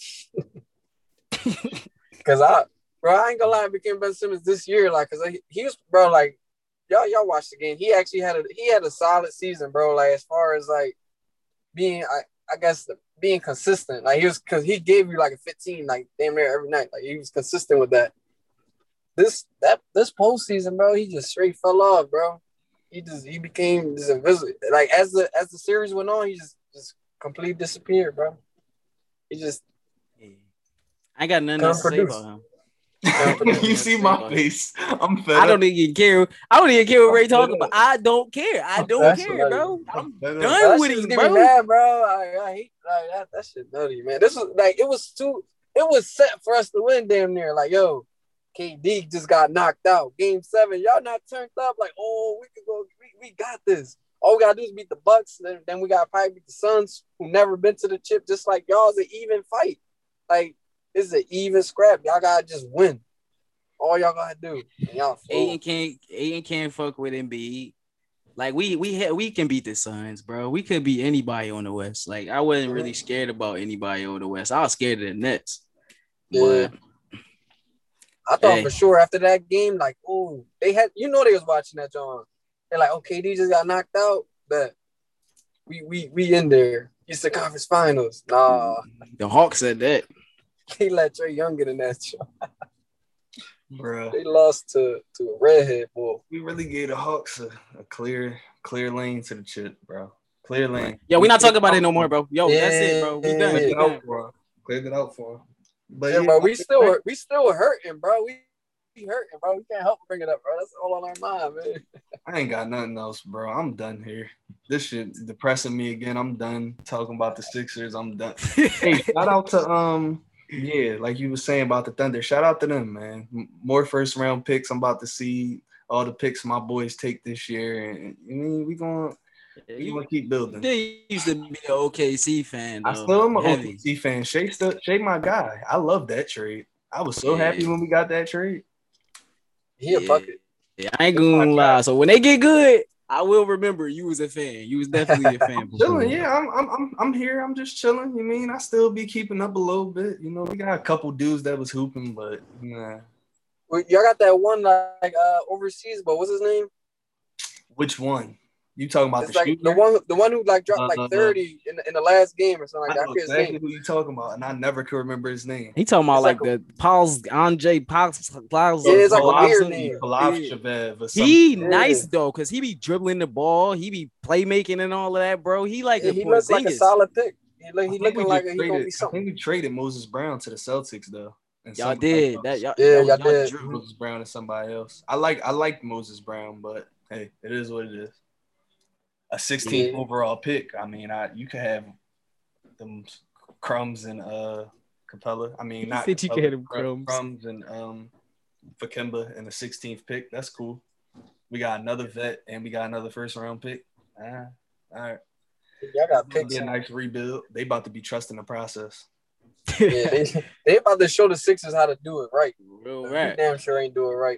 Cause I, bro, I ain't gonna lie, I became Ben Simmons this year, like, cause I, he was, bro, like, y'all y'all watched the game. He actually had a he had a solid season, bro. Like as far as like being, I I guess being consistent. Like he was, cause he gave you like a fifteen, like damn near every night. Like he was consistent with that. This that this postseason, bro, he just straight fell off, bro. He just he became just invisible. Like as the as the series went on, he just just completely disappeared, bro. He just I got nothing else to say about him. You see my face. I'm fed I don't up. even care. I don't even care what Ray talking about. I don't care. I don't That's care, bro. I'm, I'm done up. with him, bro. Mad, bro. I, I hate like, that. That shit nutty, man. This was like it was too. It was set for us to win, damn near. Like yo. K D just got knocked out. Game seven, y'all not turned up. Like, oh, we could go. We, we got this. All we gotta do is beat the Bucks. Then, then we gotta probably beat the Suns, who never been to the chip. Just like y'all, it's an even fight. Like it's an even scrap. Y'all gotta just win. All y'all gotta do. And y'all Aiden can't. Aiden can't fuck with Embiid. Like we we ha- we can beat the Suns, bro. We could beat anybody on the West. Like I wasn't really scared about anybody on the West. I was scared of the Nets. Yeah. But I thought hey. for sure after that game, like, oh, they had, you know, they was watching that, John. They're like, okay, they just got knocked out, but we we we in there. It's the conference finals. Nah, the Hawks said that. They let Trae Young get in that show. Bro, they lost to to a redhead boy. We really gave the Hawks a, a clear clear lane to the chip, bro. Clear lane. Yo, we, we not talking about it no more, bro. Yo, yeah, that's it, bro. We done. Cleared it out for him. Cleared it out for him. But yeah, yeah, bro, we still we still hurting, bro. We, we hurting, bro. We can't help but bring it up, bro. That's all on our mind, man. I ain't got nothing else, bro. I'm done here. This shit depressing me again. I'm done talking about the Sixers. I'm done. Hey, shout out to um, yeah, like you were saying about the Thunder. Shout out to them, man. More first round picks. I'm about to see all the picks my boys take this year, and I mean, we gonna. You want to keep building. They used to be an O K C fan. Though. I still am an O K C fan. Shea, still, Shea, my guy. I love that trade. I was so yeah. happy when we got that trade. He a yeah. bucket. Yeah, I ain't gonna lie. So when they get good, I will remember you was a fan. You was definitely a fan. Chilling, yeah. I'm, I'm, I'm, I'm here. I'm just chilling. You mean I still be keeping up a little bit? You know, we got a couple dudes that was hooping, but nah. Well, y'all got that one like uh overseas, but what's his name? Which one? You talking about it's the like shooter? the one, the one who like dropped Uh, like thirty in the, in the last game or something like I that. know I forget his exactly name. who you talking about, and I never could remember his name. He talking about It's like, like a- the Paul's Andre Paul's Paul's. Yeah, it's like a Paul- weird Paul- name. Paul Yeah. Shavev or He something. nice Yeah. though, cause he be dribbling the ball, he be playmaking and all of that, bro. He like Yeah, a he looks like a Porzingis. solid pick. He look, I he think looking we like just he gonna traded- be I something. think we traded Moses Brown to the Celtics though. And Y'all somebody did else. that. Y'all, Yeah, that was, y'all did. drew. Moses Brown and somebody else. I like I like Moses Brown, but hey, it is what it is. A sixteenth Yeah. overall pick. I mean, I you could have them Crumbs and uh Capella. I mean, He not said you Capella, could have them Cr- Crumbs. Crumbs and um Fakemba in the sixteenth pick. That's cool. We got another vet and we got another first round pick. Ah, all right. Y'all got It'll picks. be a nice rebuild. They about to be trusting the process. Yeah, they, they about to show the Sixers how to do it right. Real We rap. damn sure ain't do it right.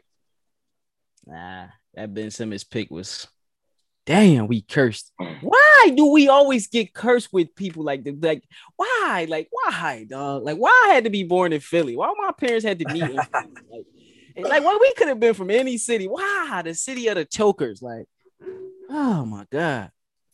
Nah, that Ben Simmons pick was. Damn, we cursed. Why do we always get cursed with people like the like? Why, like why, dog? Like why I had to be born in Philly? Why my parents had to meet in Philly? Like, and, like why we could have been from any city? Why the city of the chokers? Like, oh my god.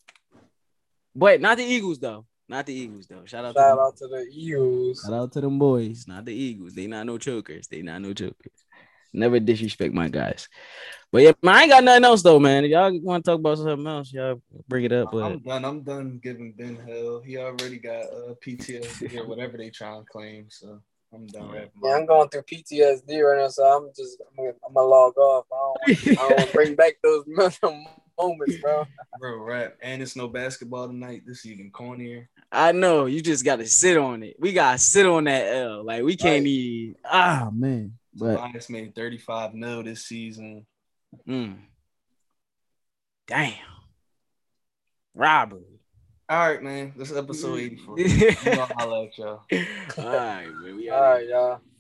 But not the Eagles though. Not the Eagles though. Shout out Shout to them. out to the Eagles. Shout out to them boys. Not the Eagles. They not no chokers. They not no chokers. Never disrespect my guys. But yeah, man, I ain't got nothing else though, man. If y'all want to talk about something else, y'all bring it up. But I'm done. I'm done giving Ben hell. He already got uh, P T S D or whatever they trying to claim. So I'm done rapping. Yeah, I'm going through P T S D right now, so I'm just I'm gonna, I'm gonna log off. I don't want, I don't want to bring back those moments, bro. Bro, rap. And it's no basketball tonight. This even cornier. I know you just got to sit on it. We got to sit on that L. Like we can't Right. even. Ah man. But Lions made thirty-five mil this season. mm, damn. Robbery. All right, man. This is episode eighty-four. You know, I'll let y'all. All right, man. We All right, y'all.